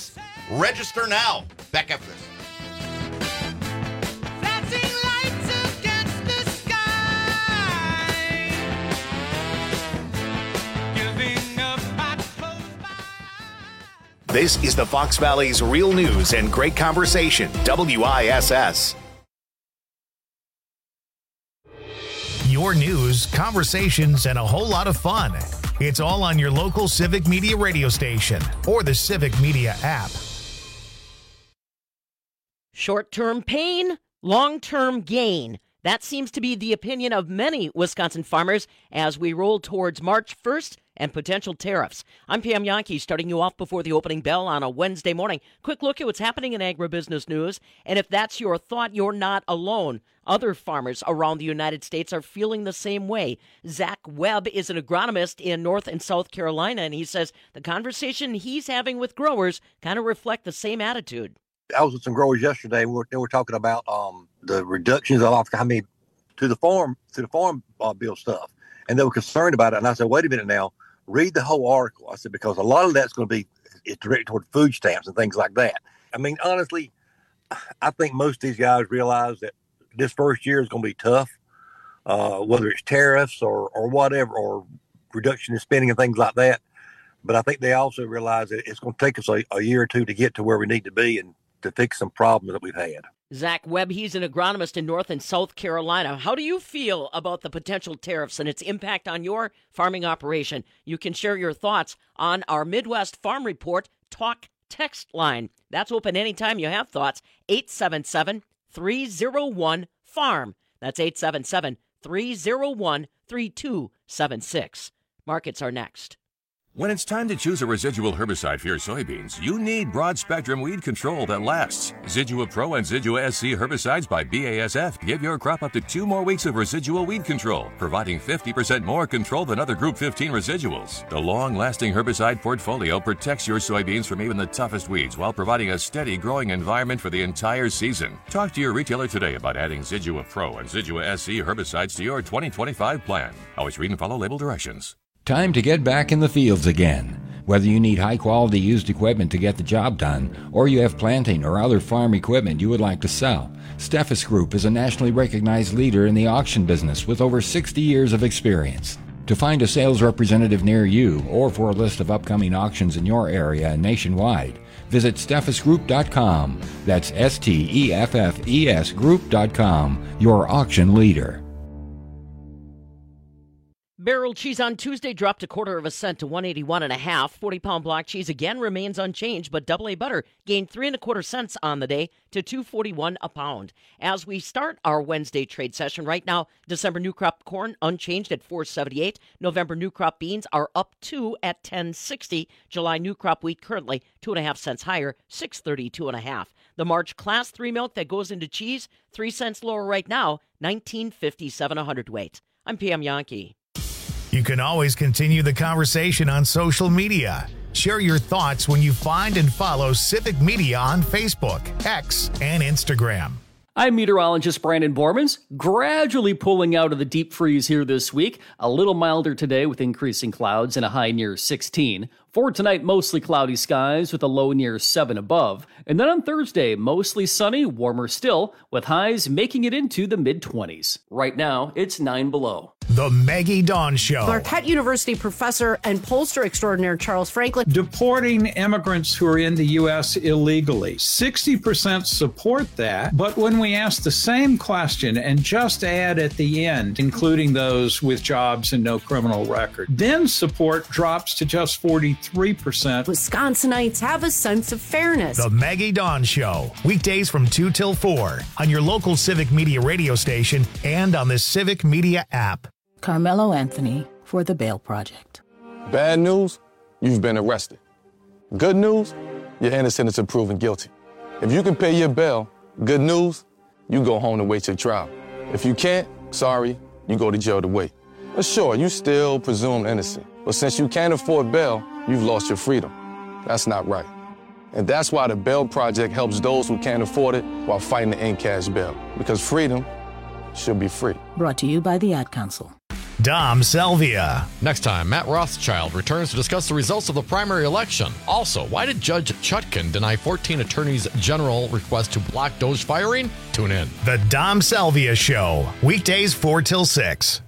Register now. Back after this. This is the Fox Valley's Real News and Great Conversation, W I S S. Your news, conversations, and a whole lot of fun. It's all on your local Civic Media radio station or the Civic Media app. Short-term pain, long-term gain. That seems to be the opinion of many Wisconsin farmers as we roll towards March first and potential tariffs. I'm Pam Yankee, starting you off before the opening bell on a Wednesday morning. Quick look at what's happening in agribusiness news. And if that's your thought, you're not alone. Other farmers around the United States are feeling the same way. Zach Webb is an agronomist in North and South Carolina, and he says the conversation he's having with growers kind of reflect the same attitude. I was with some growers yesterday. We were, they were talking about um, the reductions of I mean, to the farm to the farm uh, bill stuff, and they were concerned about it. And I said, "Wait a minute now, read the whole article." I said, because a lot of that's going to be it's directed toward food stamps and things like that. I mean, honestly, I think most of these guys realize that this first year is going to be tough, uh, whether it's tariffs or or whatever, or reduction in spending and things like that. But I think they also realize that it's going to take us a, a year or two to get to where we need to be and to fix some problems that we've had. Zach Webb, he's an agronomist in North and South Carolina. How do you feel about the potential tariffs and its impact on your farming operation? You can share your thoughts on our Midwest Farm Report Talk text line. That's open anytime you have thoughts. eight seven seven, three oh one, farm. That's eight seven seven, three oh one, three two seven six. Markets are next. When it's time to choose a residual herbicide for your soybeans, you need broad-spectrum weed control that lasts. Zidua Pro and Zidua S C herbicides by B A S F give your crop up to two more weeks of residual weed control, providing fifty percent more control than other Group fifteen residuals. The long-lasting herbicide portfolio protects your soybeans from even the toughest weeds while providing a steady growing environment for the entire season. Talk to your retailer today about adding Zidua Pro and Zidua S C herbicides to your twenty twenty-five plan. Always read and follow label directions. Time to get back in the fields again. Whether you need high-quality used equipment to get the job done, or you have planting or other farm equipment you would like to sell, Steffes Group is a nationally recognized leader in the auction business with over sixty years of experience. To find a sales representative near you, or for a list of upcoming auctions in your area and nationwide, visit steffes group dot com. That's S T E F F E S group dot com, your auction leader. Barrel cheese on Tuesday dropped a quarter of a cent to one eighty-one and a half. forty-pound block cheese again remains unchanged, but double A butter gained three and a quarter cents on the day to two forty-one a pound. As we start our Wednesday trade session right now, December new crop corn unchanged at four seventy-eight. November new crop beans are up two at ten sixty. July new crop wheat currently two and a half cents higher, six thirty-two and a half. The March class three milk that goes into cheese, three cents lower right now, nineteen fifty-seven a hundredweight. I'm Pam Yankee. You can always continue the conversation on social media. Share your thoughts when you find and follow Civic Media on Facebook, X, and Instagram. I'm meteorologist Brandon Bormans, gradually pulling out of the deep freeze here this week. A little milder today with increasing clouds and a high near sixteen. For tonight, mostly cloudy skies with a low near seven above. And then on Thursday, mostly sunny, warmer still, with highs making it into the mid-twenties. Right now, it's nine below. The Maggie Dawn Show. Marquette University professor and pollster extraordinaire Charles Franklin. Deporting immigrants who are in the U S illegally. sixty percent support that, but when we ask the same question and just add at the end, including those with jobs and no criminal record, then support drops to just forty-three percent. Wisconsinites have a sense of fairness. The Maggie Dawn Show. Weekdays from two till four on your local Civic Media radio station and on the Civic Media app. Carmelo Anthony for the Bail Project. Bad news, you've been arrested. Good news, you're innocent until proven guilty. If you can pay your bail, good news, you go home to wait your trial. If you can't, sorry, you go to jail to wait. But sure, you still presumed innocent. But since you can't afford bail, you've lost your freedom. That's not right. And that's why the Bail Project helps those who can't afford it while fighting to end cash bail. Because freedom should be free. Brought to you by the Ad Council. Dom Selvia. Next time, Matt Rothschild returns to discuss the results of the primary election. Also, why did Judge Chutkin deny fourteen attorneys general request to block Doge firing? Tune in. The Dom Selvia Show, weekdays four till six.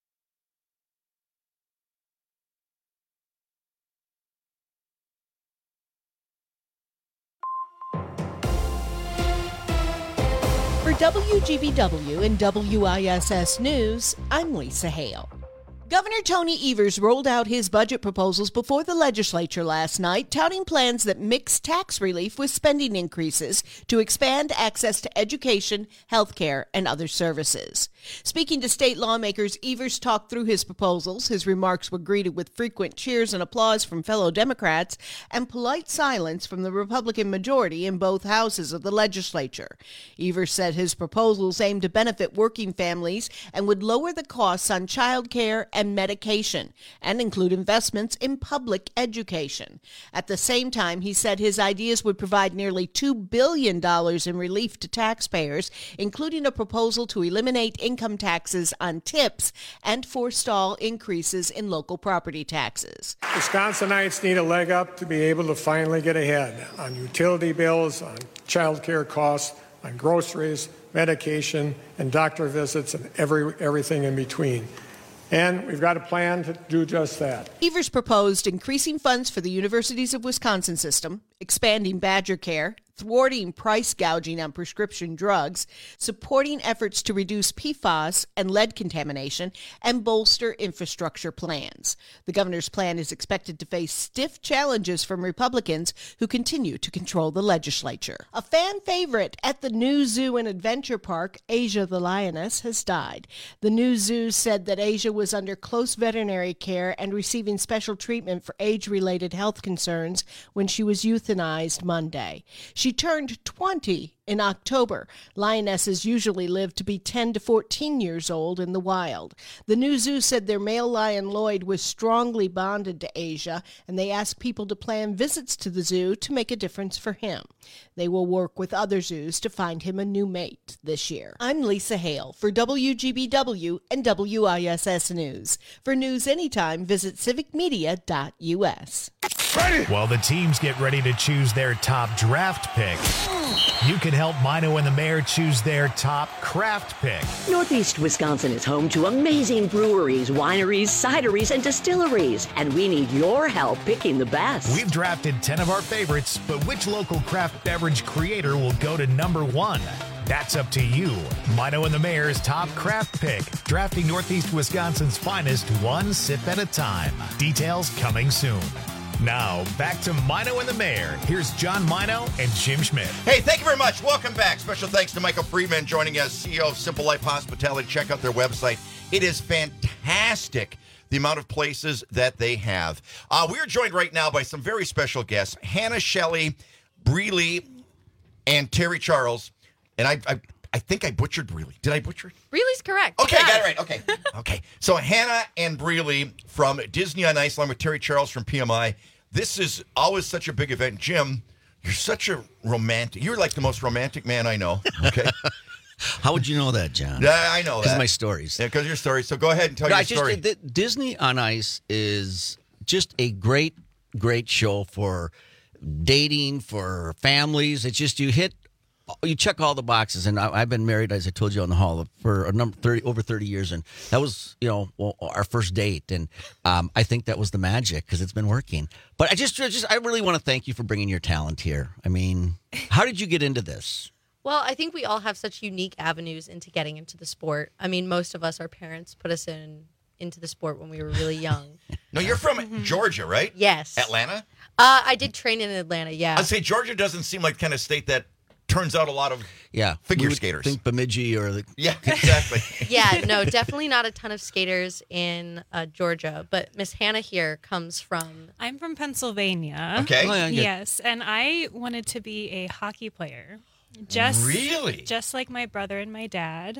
For W G B W and W I S S News, I'm Lisa Hale. Governor Tony Evers rolled out his budget proposals before the legislature last night, touting plans that mix tax relief with spending increases to expand access to education, health care, and other services. Speaking to state lawmakers, Evers talked through his proposals. His remarks were greeted with frequent cheers and applause from fellow Democrats and polite silence from the Republican majority in both houses of the legislature. Evers said his proposals aim to benefit working families and would lower the costs on child care and medication, and include investments in public education. At the same time, he said his ideas would provide nearly two billion dollars in relief to taxpayers, including a proposal to eliminate income taxes on tips and forestall increases in local property taxes. Wisconsinites need a leg up to be able to finally get ahead on utility bills, on child care costs, on groceries, medication, and doctor visits, and every everything in between. And we've got a plan to do just that. Evers proposed increasing funds for the Universities of Wisconsin system, expanding Badger Care, thwarting price gouging on prescription drugs, supporting efforts to reduce P FAS and lead contamination, and bolster infrastructure plans. The governor's plan is expected to face stiff challenges from Republicans who continue to control the legislature. A fan favorite at the new zoo and adventure park, Asia the lioness, has died. The new zoo said that Asia was under close veterinary care and receiving special treatment for age-related health concerns when she was euthanized Monday. She turned twenty in October. Lionesses usually live to be ten to fourteen years old in the wild. The new zoo said their male lion Lloyd was strongly bonded to Asia, and they asked people to plan visits to the zoo to make a difference for him. They will work with other zoos to find him a new mate this year. I'm Lisa Hale for W G B W and W I S S News. For news anytime, visit civic media dot U S. While the teams get ready to choose their top draft pick, you can help Mino and the Mayor choose their top craft pick. Northeast Wisconsin is home to amazing breweries, wineries, cideries, and distilleries, and we need your help picking the best. We've drafted ten of our favorites, but which local craft beverage creator will go to number one? That's up to you. Mino and the Mayor's top craft pick, drafting Northeast Wisconsin's finest one sip at a time. Details coming soon. Now, back to Mino and the Mayor. Here's John Mino and Jim Schmidt. Hey, thank you very much. Welcome back. Special thanks to Michael Friedman joining us, C E O of Simple Life Hospitality. Check out their website. It is fantastic, the amount of places that they have. Uh, we are joined right now by some very special guests, Hannah Shelley, Breely, and Terry Charles. And I, I I think I butchered Breely. Did I butcher it? Breely's correct. Okay, yes. got it right. Okay. Okay. So Hannah and Breely from Disney on Ice, along with Terry Charles from P M I. This is always such a big event. Jim, you're such a romantic. You're like the most romantic man I know. Okay. How would you know that, John? Yeah, I know that. Because of my stories. Yeah, because of your stories. So go ahead and tell no, your I just, story. The, Disney on Ice is just a great, great show for dating, for families. It's just you hit. You check all the boxes, and I, I've been married, as I told you on the hall, for a number thirty over thirty years, and that was, you know, well, our first date, and um, I think that was the magic because it's been working. But I just, just, I really want to thank you for bringing your talent here. I mean, how did you get into this? Well, I think we all have such unique avenues into getting into the sport. I mean, most of us, our parents put us in into the sport when we were really young. No, you're from Georgia, right? Yes. Atlanta? Uh, I did train in Atlanta. Yeah. I'd say Georgia doesn't seem like the kind of state that turns out a lot of yeah figure we would skaters. Think Bemidji or the yeah, exactly. Yeah, no, definitely not a ton of skaters in uh, Georgia. But Miss Hannah here comes from. I'm from Pennsylvania. Okay. Oh, yeah, yes, and I wanted to be a hockey player. Just really, just like my brother and my dad.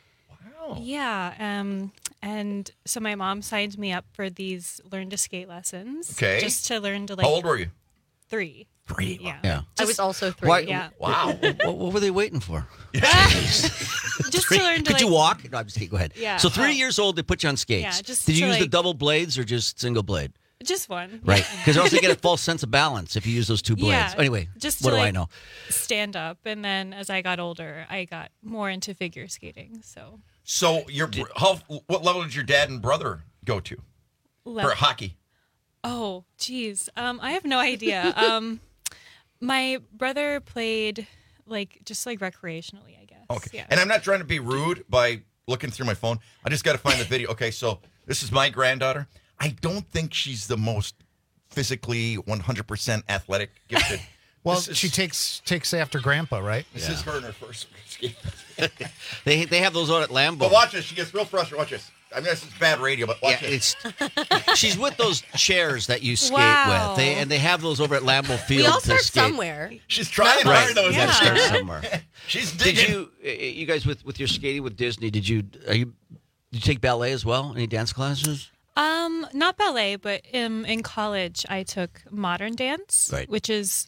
Wow. Yeah, um, and so my mom signed me up for these learn to skate lessons. Okay. Just to learn to like. How old were you? Three. Three. Yeah. Yeah. I was also three. Why, Yeah. Wow. what, what were they waiting for? Just to learn to Could you like- walk? No, I'm just kidding. Go ahead. Yeah. So three Oh. years old, they put you on skates. Yeah, just Did you to, use the like- double blades or just single blade? Just one. Right. Because also you get a false sense of balance if you use those two blades. Yeah, Anyway, just what to, do I like, know? Stand up, and then as I got older, I got more into figure skating. So So your br- how what level did your dad and brother go to Level- for hockey? Oh, geez. Um, I have no idea. um, my brother played like just like recreationally, I guess. Okay. Yeah. And I'm not trying to be rude by looking through my phone. I just got to find the video. Okay, so this is my granddaughter. I don't think she's the most physically one hundred percent athletic gifted. Well, This is- she takes takes after Grandpa, right? This is her in her first skate. They they have those out at Lambeau. But watch this. She gets real frustrated. Watch this. I mean, this is bad radio, but watch Yeah, this. it's she's with those chairs that you skate Wow. with. They and they have those over at Lambeau Field. We all to start skate. somewhere. She's trying Right. hard though. You gotta isn't start she? somewhere. She's Did digging. you uh, you guys with with your skating with Disney? Did you are you did you take ballet as well? Any dance classes? Um, not ballet, but um, in college I took modern dance, Right. which is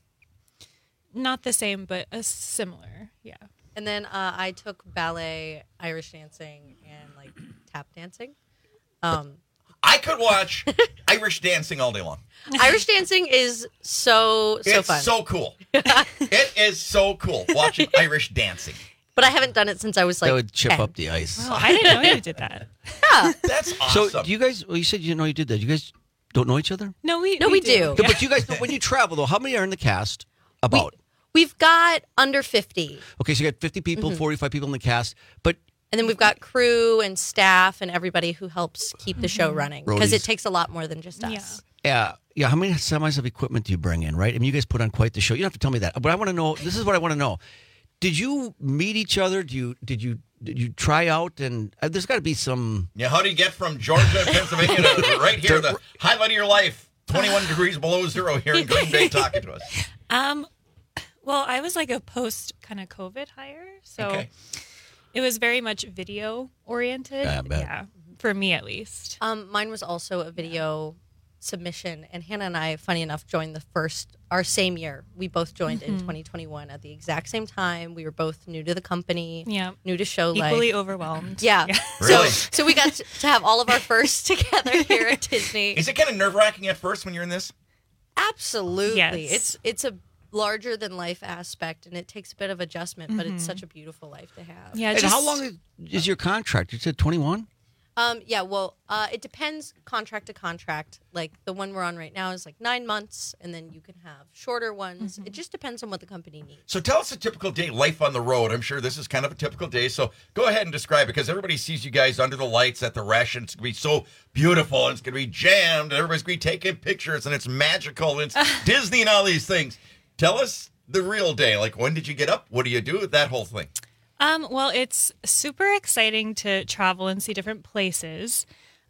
not the same, but a similar. Yeah. And then uh, I took ballet, Irish dancing, and like tap dancing. Um, I could watch Irish dancing all day long. Irish dancing is so so it's fun. so cool. It is so cool watching Irish dancing. But I haven't done it since I was like that would chip ten. up the ice. Oh, I didn't know you did that. Yeah. That's awesome. So do you guys? Well, you said you didn't know you did that. You guys don't know each other? No, we No, we do. No, but you guys, when you travel though, how many are in the cast? About. We've got under fifty. Okay, so you got fifty people, Mhm. forty-five people in the cast, but And then we've got crew and staff and everybody who helps keep the show running because it Roadies. takes a lot more than just us. yeah, yeah. How many semis of equipment do you bring in? Right? I mean, you guys put on quite the show. You don't have to tell me that, but I want to know. This is what I want to know. Did you meet each other? Do you did you did you try out? And uh, there's got to be some. Yeah, how do you get from Georgia, Pennsylvania to right here, the highlight of your life, twenty-one degrees below zero here in Green Bay, talking to us? Um, well, I was like a post kind of COVID hire, so Okay. it was very much video oriented. I bet. Yeah, for me at least. Um, mine was also a video submission, and Hannah and I, funny enough, joined the first our same year. We both joined in Mhm. twenty twenty-one at the exact same time. We were both new to the company, Yeah. new to show life. Equally overwhelmed. Yeah. Yeah. Really? So, so we got to, to have all of our firsts together here at Disney. Is it kind of nerve wracking at first when you're in this? Absolutely. Yes. It's it's a larger than life aspect, and it takes a bit of adjustment, but Mhm. it's such a beautiful life to have. Yeah. And just, how long is, is your contract? You said twenty-one. Um, yeah, well, uh, it depends contract to contract. Like the one we're on right now is like nine months, and then you can have shorter ones. It just depends on what the company needs. So tell us a typical day, life on the road. I'm sure this is kind of a typical day. So go ahead and describe it, because everybody sees you guys under the lights at the Resch, and it's going to be so beautiful, and it's going to be jammed, and everybody's going to be taking pictures, and it's magical, and it's Disney and all these things. Tell us the real day. Like, when did you get up? What do you do? That whole thing. Um, well, it's super exciting to travel and see different places.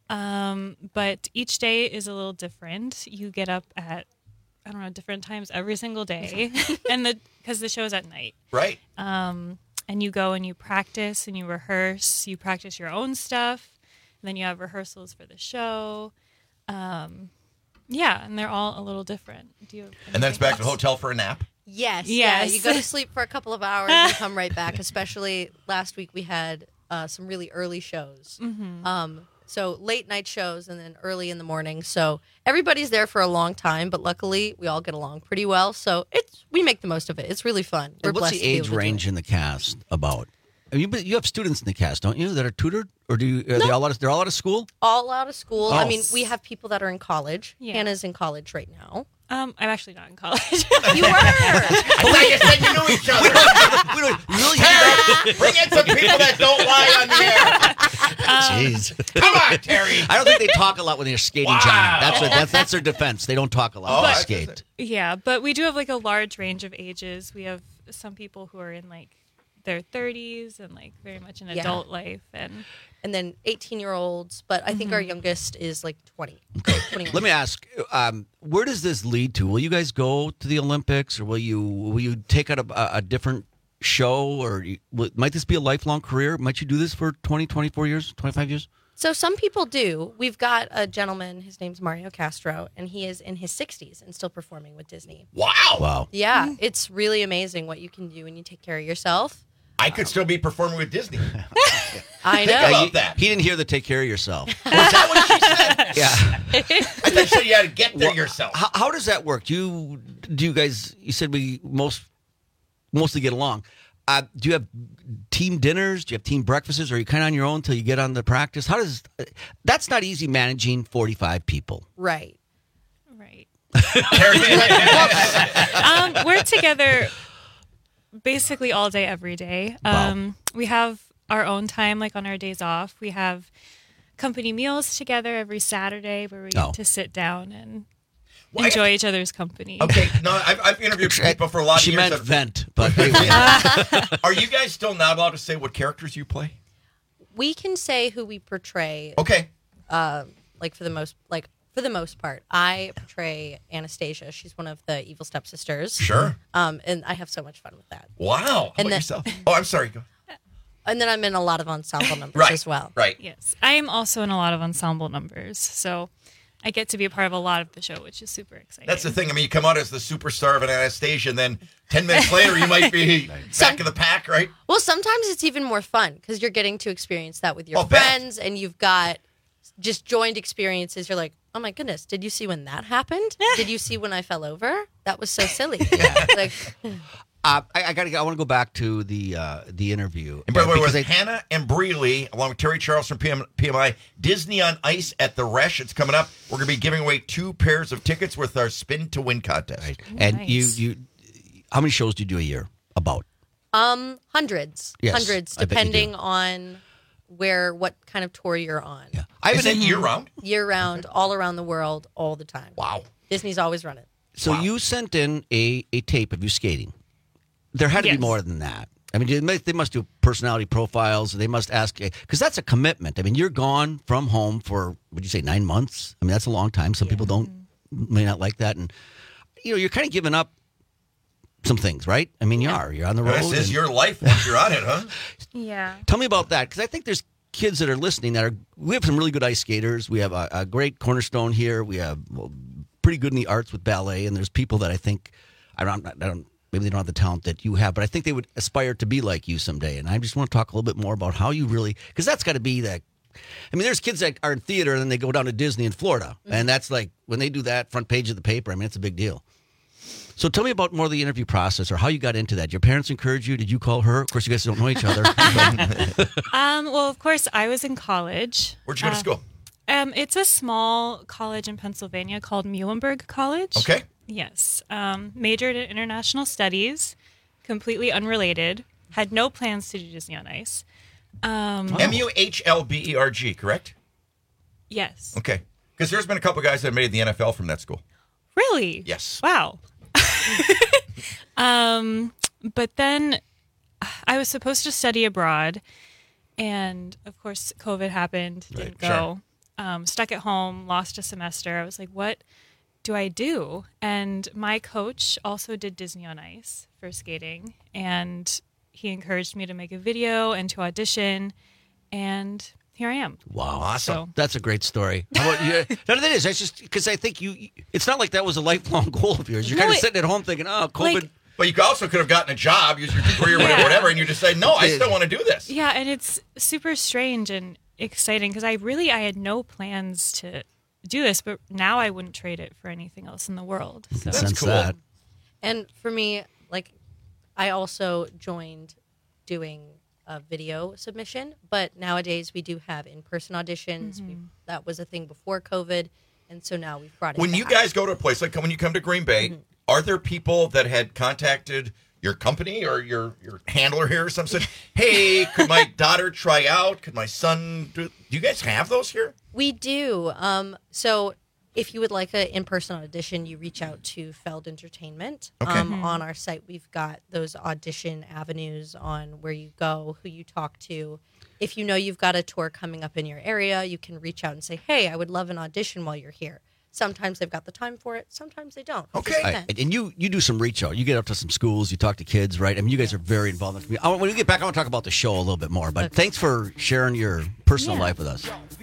Um, but each day is a little different. You get up at, I don't know, different times every single day. and the, because the show's at night. Right. Um, and you go and you practice and you rehearse. You practice your own stuff. And then you have rehearsals for the show. Um, yeah, and they're all a little different. Do you have And then it's back to the anything hotel for a nap. Yes, Yes. yeah. You go to sleep for a couple of hours and come right back. Especially last week, we had uh, some really early shows. Mhm. Um, so late night shows and then early in the morning. So everybody's there for a long time, but luckily we all get along pretty well. So it's we make the most of it. It's really fun. We're And what's blessed the to be able age to do range in the cast about? I mean, but you have students in the cast, don't you, that are tutored, or do you? Are they all out of, they're all out of school? all out of school. I Oh. mean, we have people that are in college. Yeah. Hannah's in college right now. Um, I'm actually not in college. You were. I thought you said you knew each other. We don't really. Terry, bring in some people that don't lie on the air. Jeez. Come on, Terry. I don't think they talk a lot when they're skating, Wow. Johnny. That's what, that's that's their defense. They don't talk a lot Oh, when they that's skate. Yeah, but we do have like a large range of ages. We have some people who are in like their thirties and like very much in Yeah. adult life, and And then eighteen year olds, but I think our Mhm. youngest is like twenty. twenty-one. Let me ask, um, where does this lead to? Will you guys go to the Olympics, or will you will you take out a, a different show, or you, will, might this be a lifelong career? Might you do this for twenty, twenty-four years, twenty-five years? So some people do. We've got a gentleman, his name's Mario Castro, and he is in his sixties and still performing with Disney. Wow. Wow. Yeah, it's really amazing what you can do when you take care of yourself. I could still be performing with Disney. I Think know. about that. He didn't hear the take care of yourself. Was that what she said? Yeah. I thought you said you had to get there Well, yourself. How, how does that work? Do you do you guys? You said we most mostly get along. Uh, do you have team dinners? Do you have team breakfasts? Or are you kind of on your own until you get on the practice? How does that's not easy managing forty-five people. Right. Right. um, we're together basically all day, every day. Um, wow. We have our own time, like on our days off. We have company meals together every Saturday where we Oh. get to sit down and Well, enjoy I- each other's company. Okay, no, I've, I've interviewed people for a lot of She years. meant I've- vent, but anyway. Are you guys still not allowed to say what characters you play? We can say who we portray. Okay. Uh, like for the most, like for the most part, I portray Anastasia. She's one of the evil stepsisters. Sure. Um, and I have so much fun with that. Wow. How And about then- yourself? Oh, I'm sorry. Go. And then I'm in a lot of ensemble numbers Right. as well. Right. Yes. I am also in a lot of ensemble numbers. So I get to be a part of a lot of the show, which is super exciting. That's the thing. I mean, you come out as the superstar of an Anastasia, and then ten minutes later, you might be back of the pack, right? Well, sometimes it's even more fun because you're getting to experience that with your I'll bet. friends, and you've got just joined experiences. You're like, oh my goodness, did you see when that happened? Did you see when I fell over? That was so silly. Like, Uh, I, I got to. I want to go back to the uh, the interview. And by the way, Because with I- Hannah and Bree Lee, along with Terry Charles from P M, P M I, Disney on Ice at the Resch. It's coming up. We're going to be giving away two pairs of tickets with our Spin to Win contest. and Nice. you you, how many shows do you do a year? About. um, hundreds, Yes, hundreds, I bet you do. depending on where, what kind of tour you're on. Yeah. I Is it year round? Year round, all around the world, all the time. Wow. Disney's always running. So you sent in a, a tape of you skating. There had to Yes. be more than that. I mean, they must, they must do personality profiles. They must ask, because that's a commitment. I mean, you're gone from home for, would you say, nine months? I mean, that's a long time. Some people don't, may not like that. And, you know, you're kind of giving up some things, right? I mean, you are. You're on the road. This is and- your life once you're on it, huh? Yeah. Tell me about that, because I think there's kids that are listening that are, we have some really good ice skaters. We have a, a great Cornerstone here. We have well, pretty good in the arts with ballet. And there's people that I think, I don't, I don't, maybe they don't have the talent that you have, but I think they would aspire to be like you someday. And I just want to talk a little bit more about how you really, because that's got to be that. I mean, there's kids that are in theater and then they go down to Disney in Florida. And that's like, when they do that front page of the paper, I mean, it's a big deal. So tell me about more of the interview process or how you got into that. Your parents encouraged you? Did you call her? Of course, you guys don't know each other. Um, well, of course, I was in college. Where'd you go to Uh, school? Um, it's a small college in Pennsylvania called Muhlenberg College. Okay. Yes. Um, majored in international studies, completely unrelated. Had no plans to do Disney on Ice. Um, M U H L B E R G, correct? Yes. Okay. Because there's been a couple guys that made the N F L from that school. Really? Yes. Wow. um, but then I was supposed to study abroad, and of course, COVID happened. Didn't Right, go. Um, stuck at home. Lost a semester. I was like, "What do I do?" And my coach also did Disney on Ice for skating, and he encouraged me to make a video and to audition, and here I am. Wow. Awesome. So, That's a great story. How about you? No, that is. That's just because I think you, it's not like that was a lifelong goal of yours. You're No, kind of it- sitting at home thinking, oh, COVID. Like- But you also could have gotten a job, use your degree or whatever, Yeah. whatever, and you just say, no, I still want to do this. yeah, and it's super strange and exciting because I really I had no plans to do this, but now I wouldn't trade it for anything else in the world. So. Sense cool. that. And for me, like, I also joined doing a video submission, but nowadays we do have in-person auditions. We, that was a thing before COVID, and so now we've brought it When you back. guys go to a place, like when you come to Green Bay, Mm-hmm. are there people that had contacted your company or your, your handler here or something? Said, hey, could my daughter try out? Could my son do? Do you guys have those here? We do. Um, so if you would like an in-person audition, you reach out to Feld Entertainment. Okay. Um, on our site, we've got those audition avenues on where you go, who you talk to. If you know you've got a tour coming up in your area, you can reach out and say, hey, I would love an audition while you're here. Sometimes they've got the time for it. Sometimes they don't. It just I- depends. and you you do some reach out. You get out to some schools. You talk to kids, right? I mean, you guys are very involved in the community. I, when we get back, I want to talk about the show a little bit more. But thanks for sharing your personal Yeah. life with us.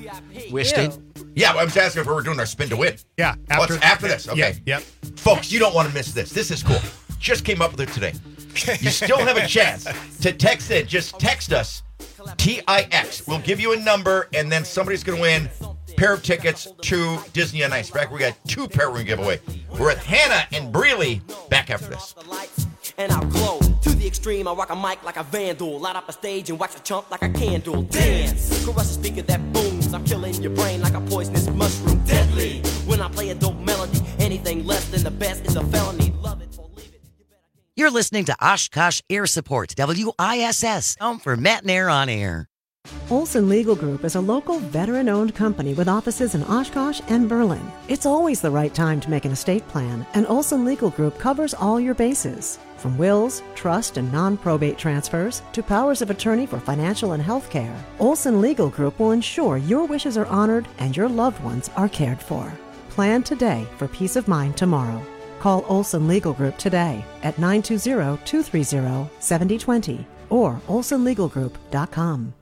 We're staying. Yeah, well, I was asking if we were doing our spin to win. Yeah. After, What's after this? Okay. Yep. yep. Folks, you don't want to miss this. This is cool. Just came up with it today. You still have a chance to text in. Just text us, T I X. We'll give you a number, and then somebody's going to win a pair of tickets to Disney on Ice. In fact, we got two pair we're going to give away. We're with Hannah and Breely. Back after this. And I'll glow to the extreme. I rock a mic like a vandal, light up a stage and wax a chump like a candle. Dance, caress a speaker that booms. I'm killing your brain like a poisonous mushroom. Deadly when I play a dope melody. Anything less than the best is a felony. Love it or leave it. You're listening to Oshkosh Air Support, W I S S, home for Matt and Air on Air. Olson Legal Group is a local veteran-owned company with offices in Oshkosh and Berlin. It's always the right time to make an estate plan, and Olson Legal Group covers all your bases. From wills, trust, and non-probate transfers to powers of attorney for financial and health care, Olson Legal Group will ensure your wishes are honored and your loved ones are cared for. Plan today for peace of mind tomorrow. Call Olson Legal Group today at nine two zero, two three zero, seven zero two zero or olson legal group dot com.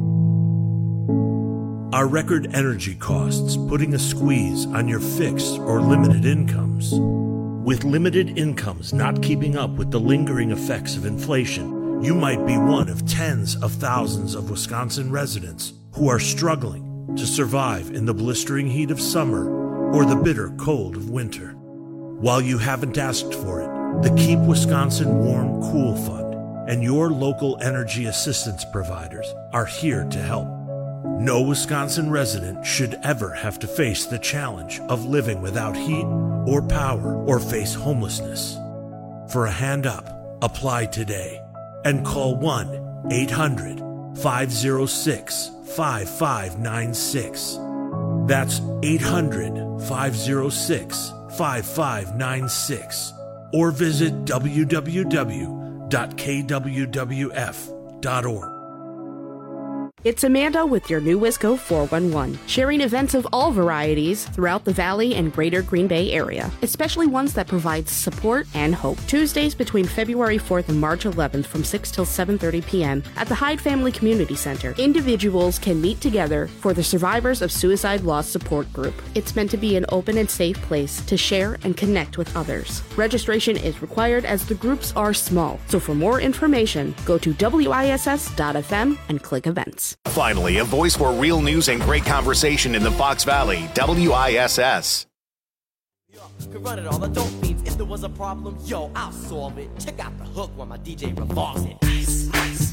Are record energy costs putting a squeeze on your fixed or limited incomes? With limited incomes not keeping up with the lingering effects of inflation, you might be one of tens of thousands of Wisconsin residents who are struggling to survive in the blistering heat of summer or the bitter cold of winter. While you haven't asked for it, the Keep Wisconsin Warm Cool Fund and your local energy assistance providers are here to help. No Wisconsin resident should ever have to face the challenge of living without heat or power or face homelessness. For a hand up, apply today and call one eight hundred, five oh six, five five nine six. That's eight hundred, five oh six, five five nine six. Or visit w w w dot k w w f dot org. It's Amanda with your new Wisco four one one, sharing events of all varieties throughout the Valley and Greater Green Bay area, especially ones that provide support and hope. Tuesdays between February fourth and March eleventh from six till seven thirty p.m. at the Hyde Family Community Center. Individuals can meet together for the Survivors of Suicide Loss Support Group. It's meant to be an open and safe place to share and connect with others. Registration is required as the groups are small, so for more information, go to w i s s dot f m and click events. Finally, a voice for real news and great conversation in the Fox Valley, W I S S. Could run it all, I don't mean if there was a problem, yo, I'll solve it. Check out the hook while my D J revolves it. Ice, ice.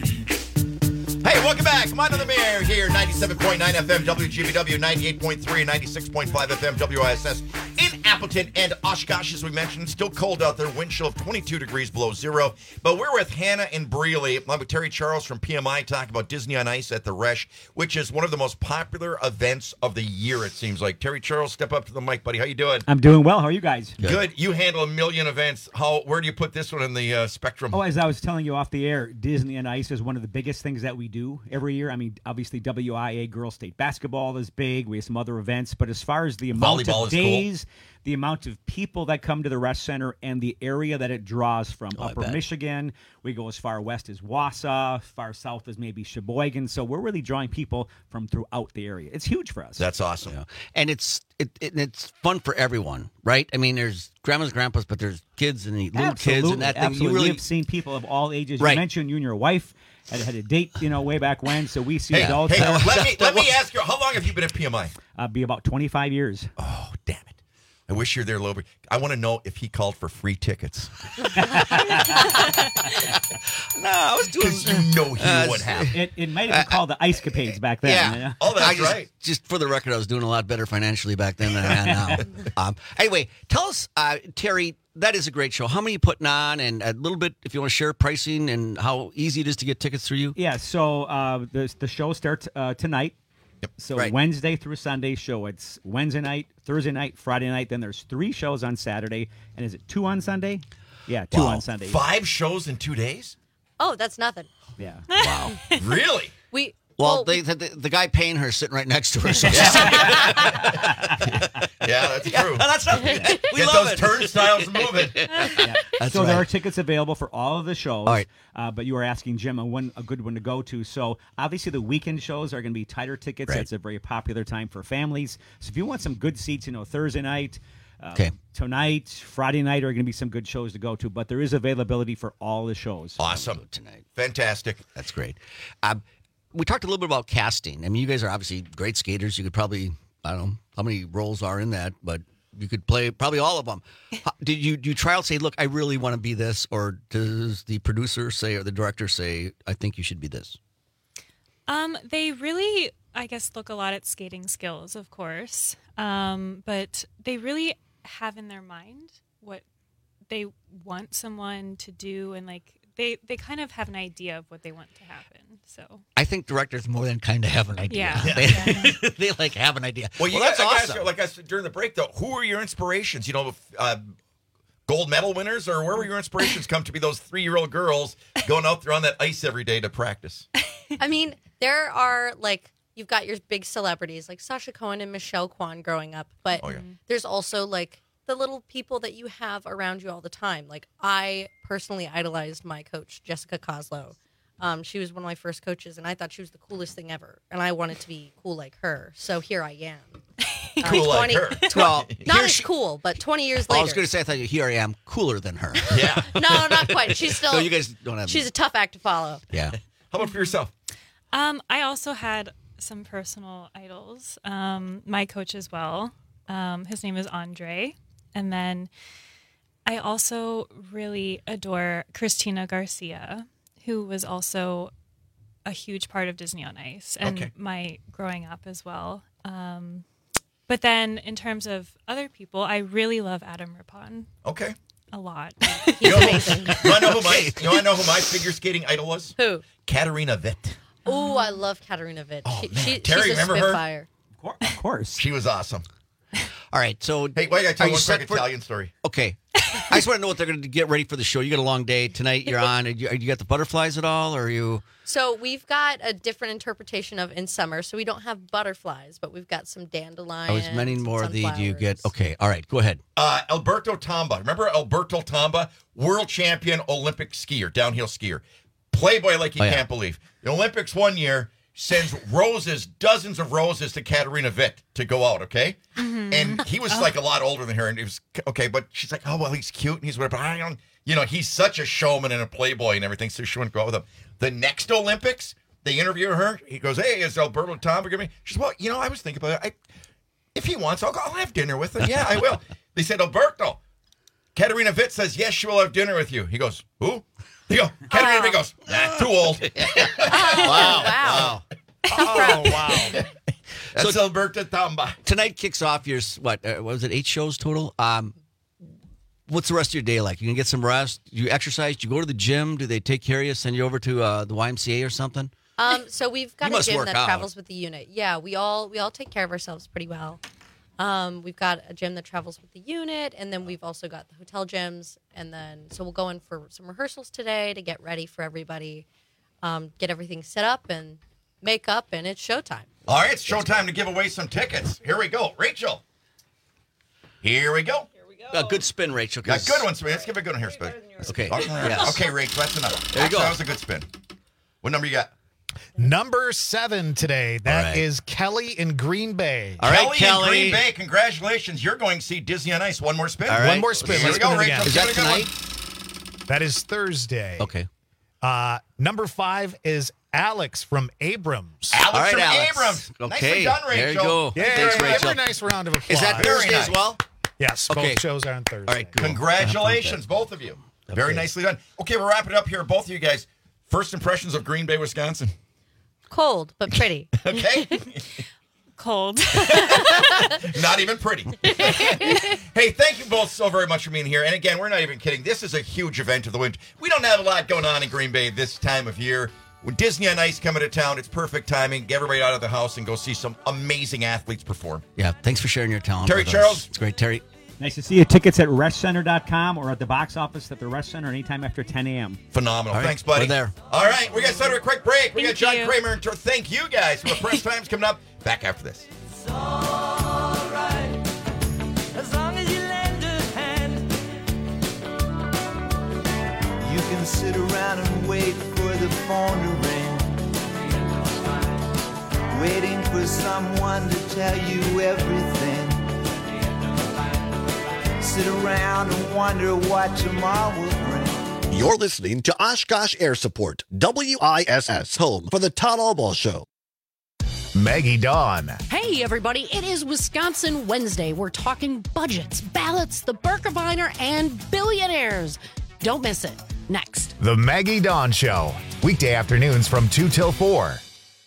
Hey, welcome back. Come on to the mayor here, ninety-seven point nine F M, W G B W, ninety-eight point three, and ninety-six point five F M, W I S S. In Appleton and Oshkosh, as we mentioned, still cold out there. Wind chill of twenty-two degrees below zero. But we're with Hannah and Breely. I'm with Terry Charles from P M I talking about Disney on Ice at the Resch, which is one of the most popular events of the year, it seems like. Terry Charles, step up to the mic, buddy. How you doing? I'm doing well. How are you guys? Good. Good. You handle a million events. How? Where do you put this one in the uh, spectrum? Oh, as I was telling you off the air, Disney on Ice is one of the biggest things that we do every year. I mean, obviously, W I A Girls State Basketball is big. We have some other events. But as far as the amount Volleyball of is days, cool. the amount of people that come to the Resch Center, and the area that it draws from, Oh, I Upper bet. Michigan, we go as far west as Wausau, far south as maybe Sheboygan. So we're really drawing people from throughout the area. It's huge for us. That's awesome. Yeah. And it's it, it it's fun for everyone, right? I mean, there's grandmas, grandpas, but there's kids and the little Absolutely, kids and that thing. absolutely. You really We've seen people of all ages. Right. You mentioned you and your wife had, had a date, you know, way back when. So we see Hey, adults. hey, there. let me let me ask you, how long have you been at P M I? Uh, be about twenty-five years. Oh, damn it. I wish you were there, Lober. I want to know if he called for free tickets. No, I was doing. Because you know he Uh, would have. It, it might have been called the Ice Capades back then. Yeah. you know? Oh, that's I just, right. Just for the record, I was doing a lot better financially back then than I am now. um, anyway, tell us, uh, Terry, that is a great show. How many are you putting on? And a little bit, if you want to share pricing and how easy it is to get tickets through you. Yeah, so uh, the, the show starts uh, tonight. Yep. So Right. Wednesday through Sunday show. It's Wednesday night, Thursday night, Friday night. Then there's three shows on Saturday. And is it two on Sunday? Yeah, two Wow. on Sunday. Five shows in two days? Oh, that's nothing. Yeah. Wow. Really? We Well, they, the, the the guy paying her is sitting right next to her. So Yeah, that's true. That's not, we Get love those it. turnstiles moving. Yeah. That's so there right. are tickets available for all of the shows. All right. Uh, but you were asking Jim a one a good one to go to. So obviously the weekend shows are going to be tighter tickets. Right. That's a very popular time for families. So if you want some good seats, you know, Thursday night, uh, Okay. tonight, Friday night are going to be some good shows to go to. But there is availability for all the shows. Awesome. Tonight. Fantastic. That's great. Um, we talked a little bit about casting. I mean, you guys are obviously great skaters. You could probably, I don't know how many roles are in that, but you could play probably all of them. How, did you do you try out say, look, I really want to be this, or does the producer say or the director say, I think you should be this? Um, they really, I guess, look a lot at skating skills, of course, um, but they really have in their mind what they want someone to do, and like they they kind of have an idea of what they want to happen. So I think directors more than kind of have an idea. Yeah. They, Yeah. they like have an idea. Well, you that's guys, I guess, awesome. like I said during the break, though, who are your inspirations? You know, uh, gold medal winners, or where were your inspirations come to be those three-year-old girls going out there on that ice every day to practice? I mean, there are like you've got your big celebrities like Sacha Cohen and Michelle Kwan growing up, but Oh, yeah. there's also like the little people that you have around you all the time. Like I personally idolized my coach, Jessica Koslow. Um, she was one of my first coaches, and I thought she was the coolest thing ever. And I wanted to be cool like her. So here I am. Uh, Cool like her. tw- Well, not here as she- cool, but twenty years Oh, later. I was going to say, I thought, here I am, cooler than her. Yeah. No, not quite. She's still. So you guys don't have. She's a tough act to follow. Yeah. How about for yourself? Um, I also had some personal idols. Um, my coach as well. Um, his name is Andre. And then I also really adore Christina Garcia, who was also a huge part of Disney on Ice and Okay. my growing up as well. Um, but then in terms of other people, I really love Adam Rippon Okay. a lot. You know, who, you want to know who my you want to know who my figure skating idol was? Who? Katarina Witt. Oh, I love Katarina Witt. Oh, she, man. she, Terry, she's a remember her? spitfire. Of course. She was awesome. All right. So, Hey, wait, I got to tell are you you one set quick for- Italian story. Okay. I just want to know what they're going to get ready for the show. You got a long day tonight. You're on. Are you, are you got the butterflies at all, or are you? So we've got a different interpretation of in summer. So we don't have butterflies, but we've got some dandelions. I was many more of the. Do you get? sunflowers. Okay. All right. Go ahead. Uh, Alberto Tamba. Remember Alberto Tamba? World champion Olympic skier, downhill skier. Playboy like you Oh, yeah. can't believe. The Olympics one year sends roses, dozens of roses to Katarina Witt to go out, okay? And he was like a lot older than her, and it was okay, but she's like, oh, well, he's cute, and he's whatever. But I don't, you know, he's such a showman and a playboy and everything, so she wouldn't go out with him. The next Olympics, they interview her. He goes, hey, is Alberto Tamba going to be? She says, well, you know, I was thinking about it. I, if he wants, I'll, go, I'll have dinner with him. Yeah, I will. They said, Alberto. Katarina Witt says, yes, she will have dinner with you. He goes, who? They go, Katarina Witt goes, nah, too old. Wow. Wow. Oh, wow. That's So- Alberto Tamba. Tonight kicks off your what? Uh, what was it? Eight shows total. Um, what's the rest of your day like? You can get some rest. You exercise. You go to the gym. Do they take care of you? Send you over to uh, the Y M C A or something? Um, so we've got You a must gym work that out. travels with the unit. Yeah, we all we all take care of ourselves pretty well. Um, we've got a gym that travels with the unit, and then we've also got the hotel gyms. And then so we'll go in for some rehearsals today to get ready for everybody, um, get everything set up and make up, and it's showtime. All right, it's showtime to give away some tickets. Here we go. Rachel. Here we go. A good spin, Rachel. Got 'cause- good one, Spin. Let's give it a good one here, Spin. Okay. Okay, Yes. okay, Rachel, that's enough. There you go. That was a good spin. What number you got? Number seven today. That is right. Kelly in Green Bay. All right, Kelly, Kelly. in Green Bay, congratulations. You're going to see Disney on Ice. One more spin. All right. One more spin. Here Let's we go, spin it Rachel. again. Is Give that it a good tonight? one. That is Thursday. Okay. Uh, number five is Alex from Abrams. Alex All right, from Alex. Abrams. Okay. Nicely done, Rachel. There you go. Yeah, Thanks, give Rachel. her a nice round of applause. Is that Very Thursday nice. as well? Yes, Okay. both shows are on Thursday. All right. Cool. Congratulations, both of you. Very Okay. nicely done. Okay, we're wrapping it up here. Both of you guys. First impressions of Green Bay, Wisconsin. Cold but pretty. Okay? Cold. Not even pretty. Hey, thank you both so very much for being here. And again, we're not even kidding. This is a huge event of the winter. We don't have a lot going on in Green Bay this time of year. When Disney on Ice coming to town, it's perfect timing. Get everybody out of the house and go see some amazing athletes perform. Yeah. Thanks for sharing your talent. Terry with us. Charles. It's great, Terry. Nice to see you. Tickets at rush center dot com or at the box office at the Rush Center anytime after ten a.m. Phenomenal. All right, Thanks, buddy. we're there. All right, we got to start a quick break. We Thank got John you. Kramer and thank you guys for the press times coming up. Back after this. As long as you lend a hand, you can sit around and wait for the phone to ring, waiting for someone to tell you everything. Sit around and wonder what tomorrow will bring. You're listening to Oshkosh Air Support, W I S S, home for the Todd Albaugh Show. Maggie Dawn. Hey, everybody. It is Wisconsin Wednesday. We're talking budgets, ballots, the Birkebeiner, and billionaires. Don't miss it. Next. The Maggie Dawn Show. Weekday afternoons from two till four.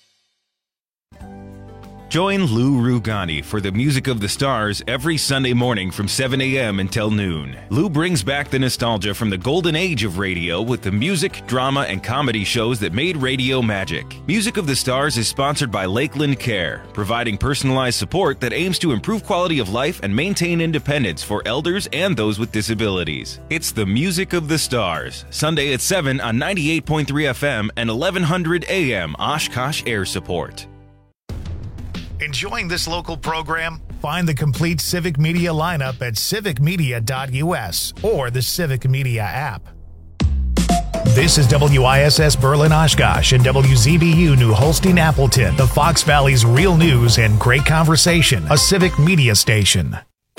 Join Lou Rugani for the Music of the Stars every Sunday morning from seven a.m. until noon. Lou brings back the nostalgia from the golden age of radio with the music, drama, and comedy shows that made radio magic. Music of the Stars is sponsored by Lakeland Care, providing personalized support that aims to improve quality of life and maintain independence for elders and those with disabilities. It's the Music of the Stars, Sunday at seven on ninety-eight point three F M and eleven hundred A M Oshkosh Air Support. Enjoying this local program? Find the complete Civic Media lineup at civic media dot U S or the Civic Media app. This is W I S S Berlin Oshkosh and W Z B U New Holstein Appleton, the Fox Valley's real news and great conversation, a Civic Media station.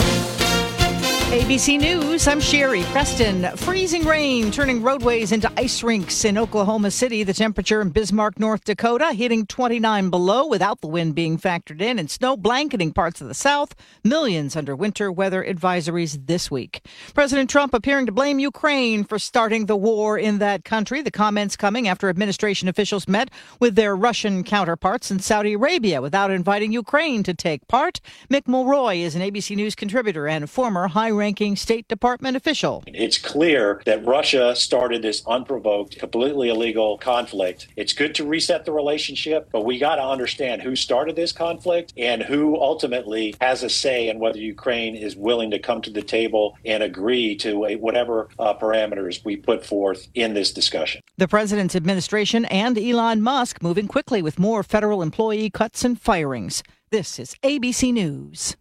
A B C News, I'm Sherry Preston. Freezing rain turning roadways into ice rinks in Oklahoma City. The temperature in Bismarck, North Dakota, hitting twenty-nine below without the wind being factored in, and snow blanketing parts of the south. Millions under winter weather advisories this week. President Trump appearing to blame Ukraine for starting the war in that country. The comments coming after administration officials met with their Russian counterparts in Saudi Arabia without inviting Ukraine to take part. Mick Mulroy is an A B C News contributor and former high ranking State Department official. It's clear that Russia started this unprovoked, completely illegal conflict. It's good to reset the relationship, but we got to understand who started this conflict and who ultimately has a say in whether Ukraine is willing to come to the table and agree to a, whatever uh, parameters we put forth in this discussion. The president's administration and Elon Musk moving quickly with more federal employee cuts and firings. This is A B C News.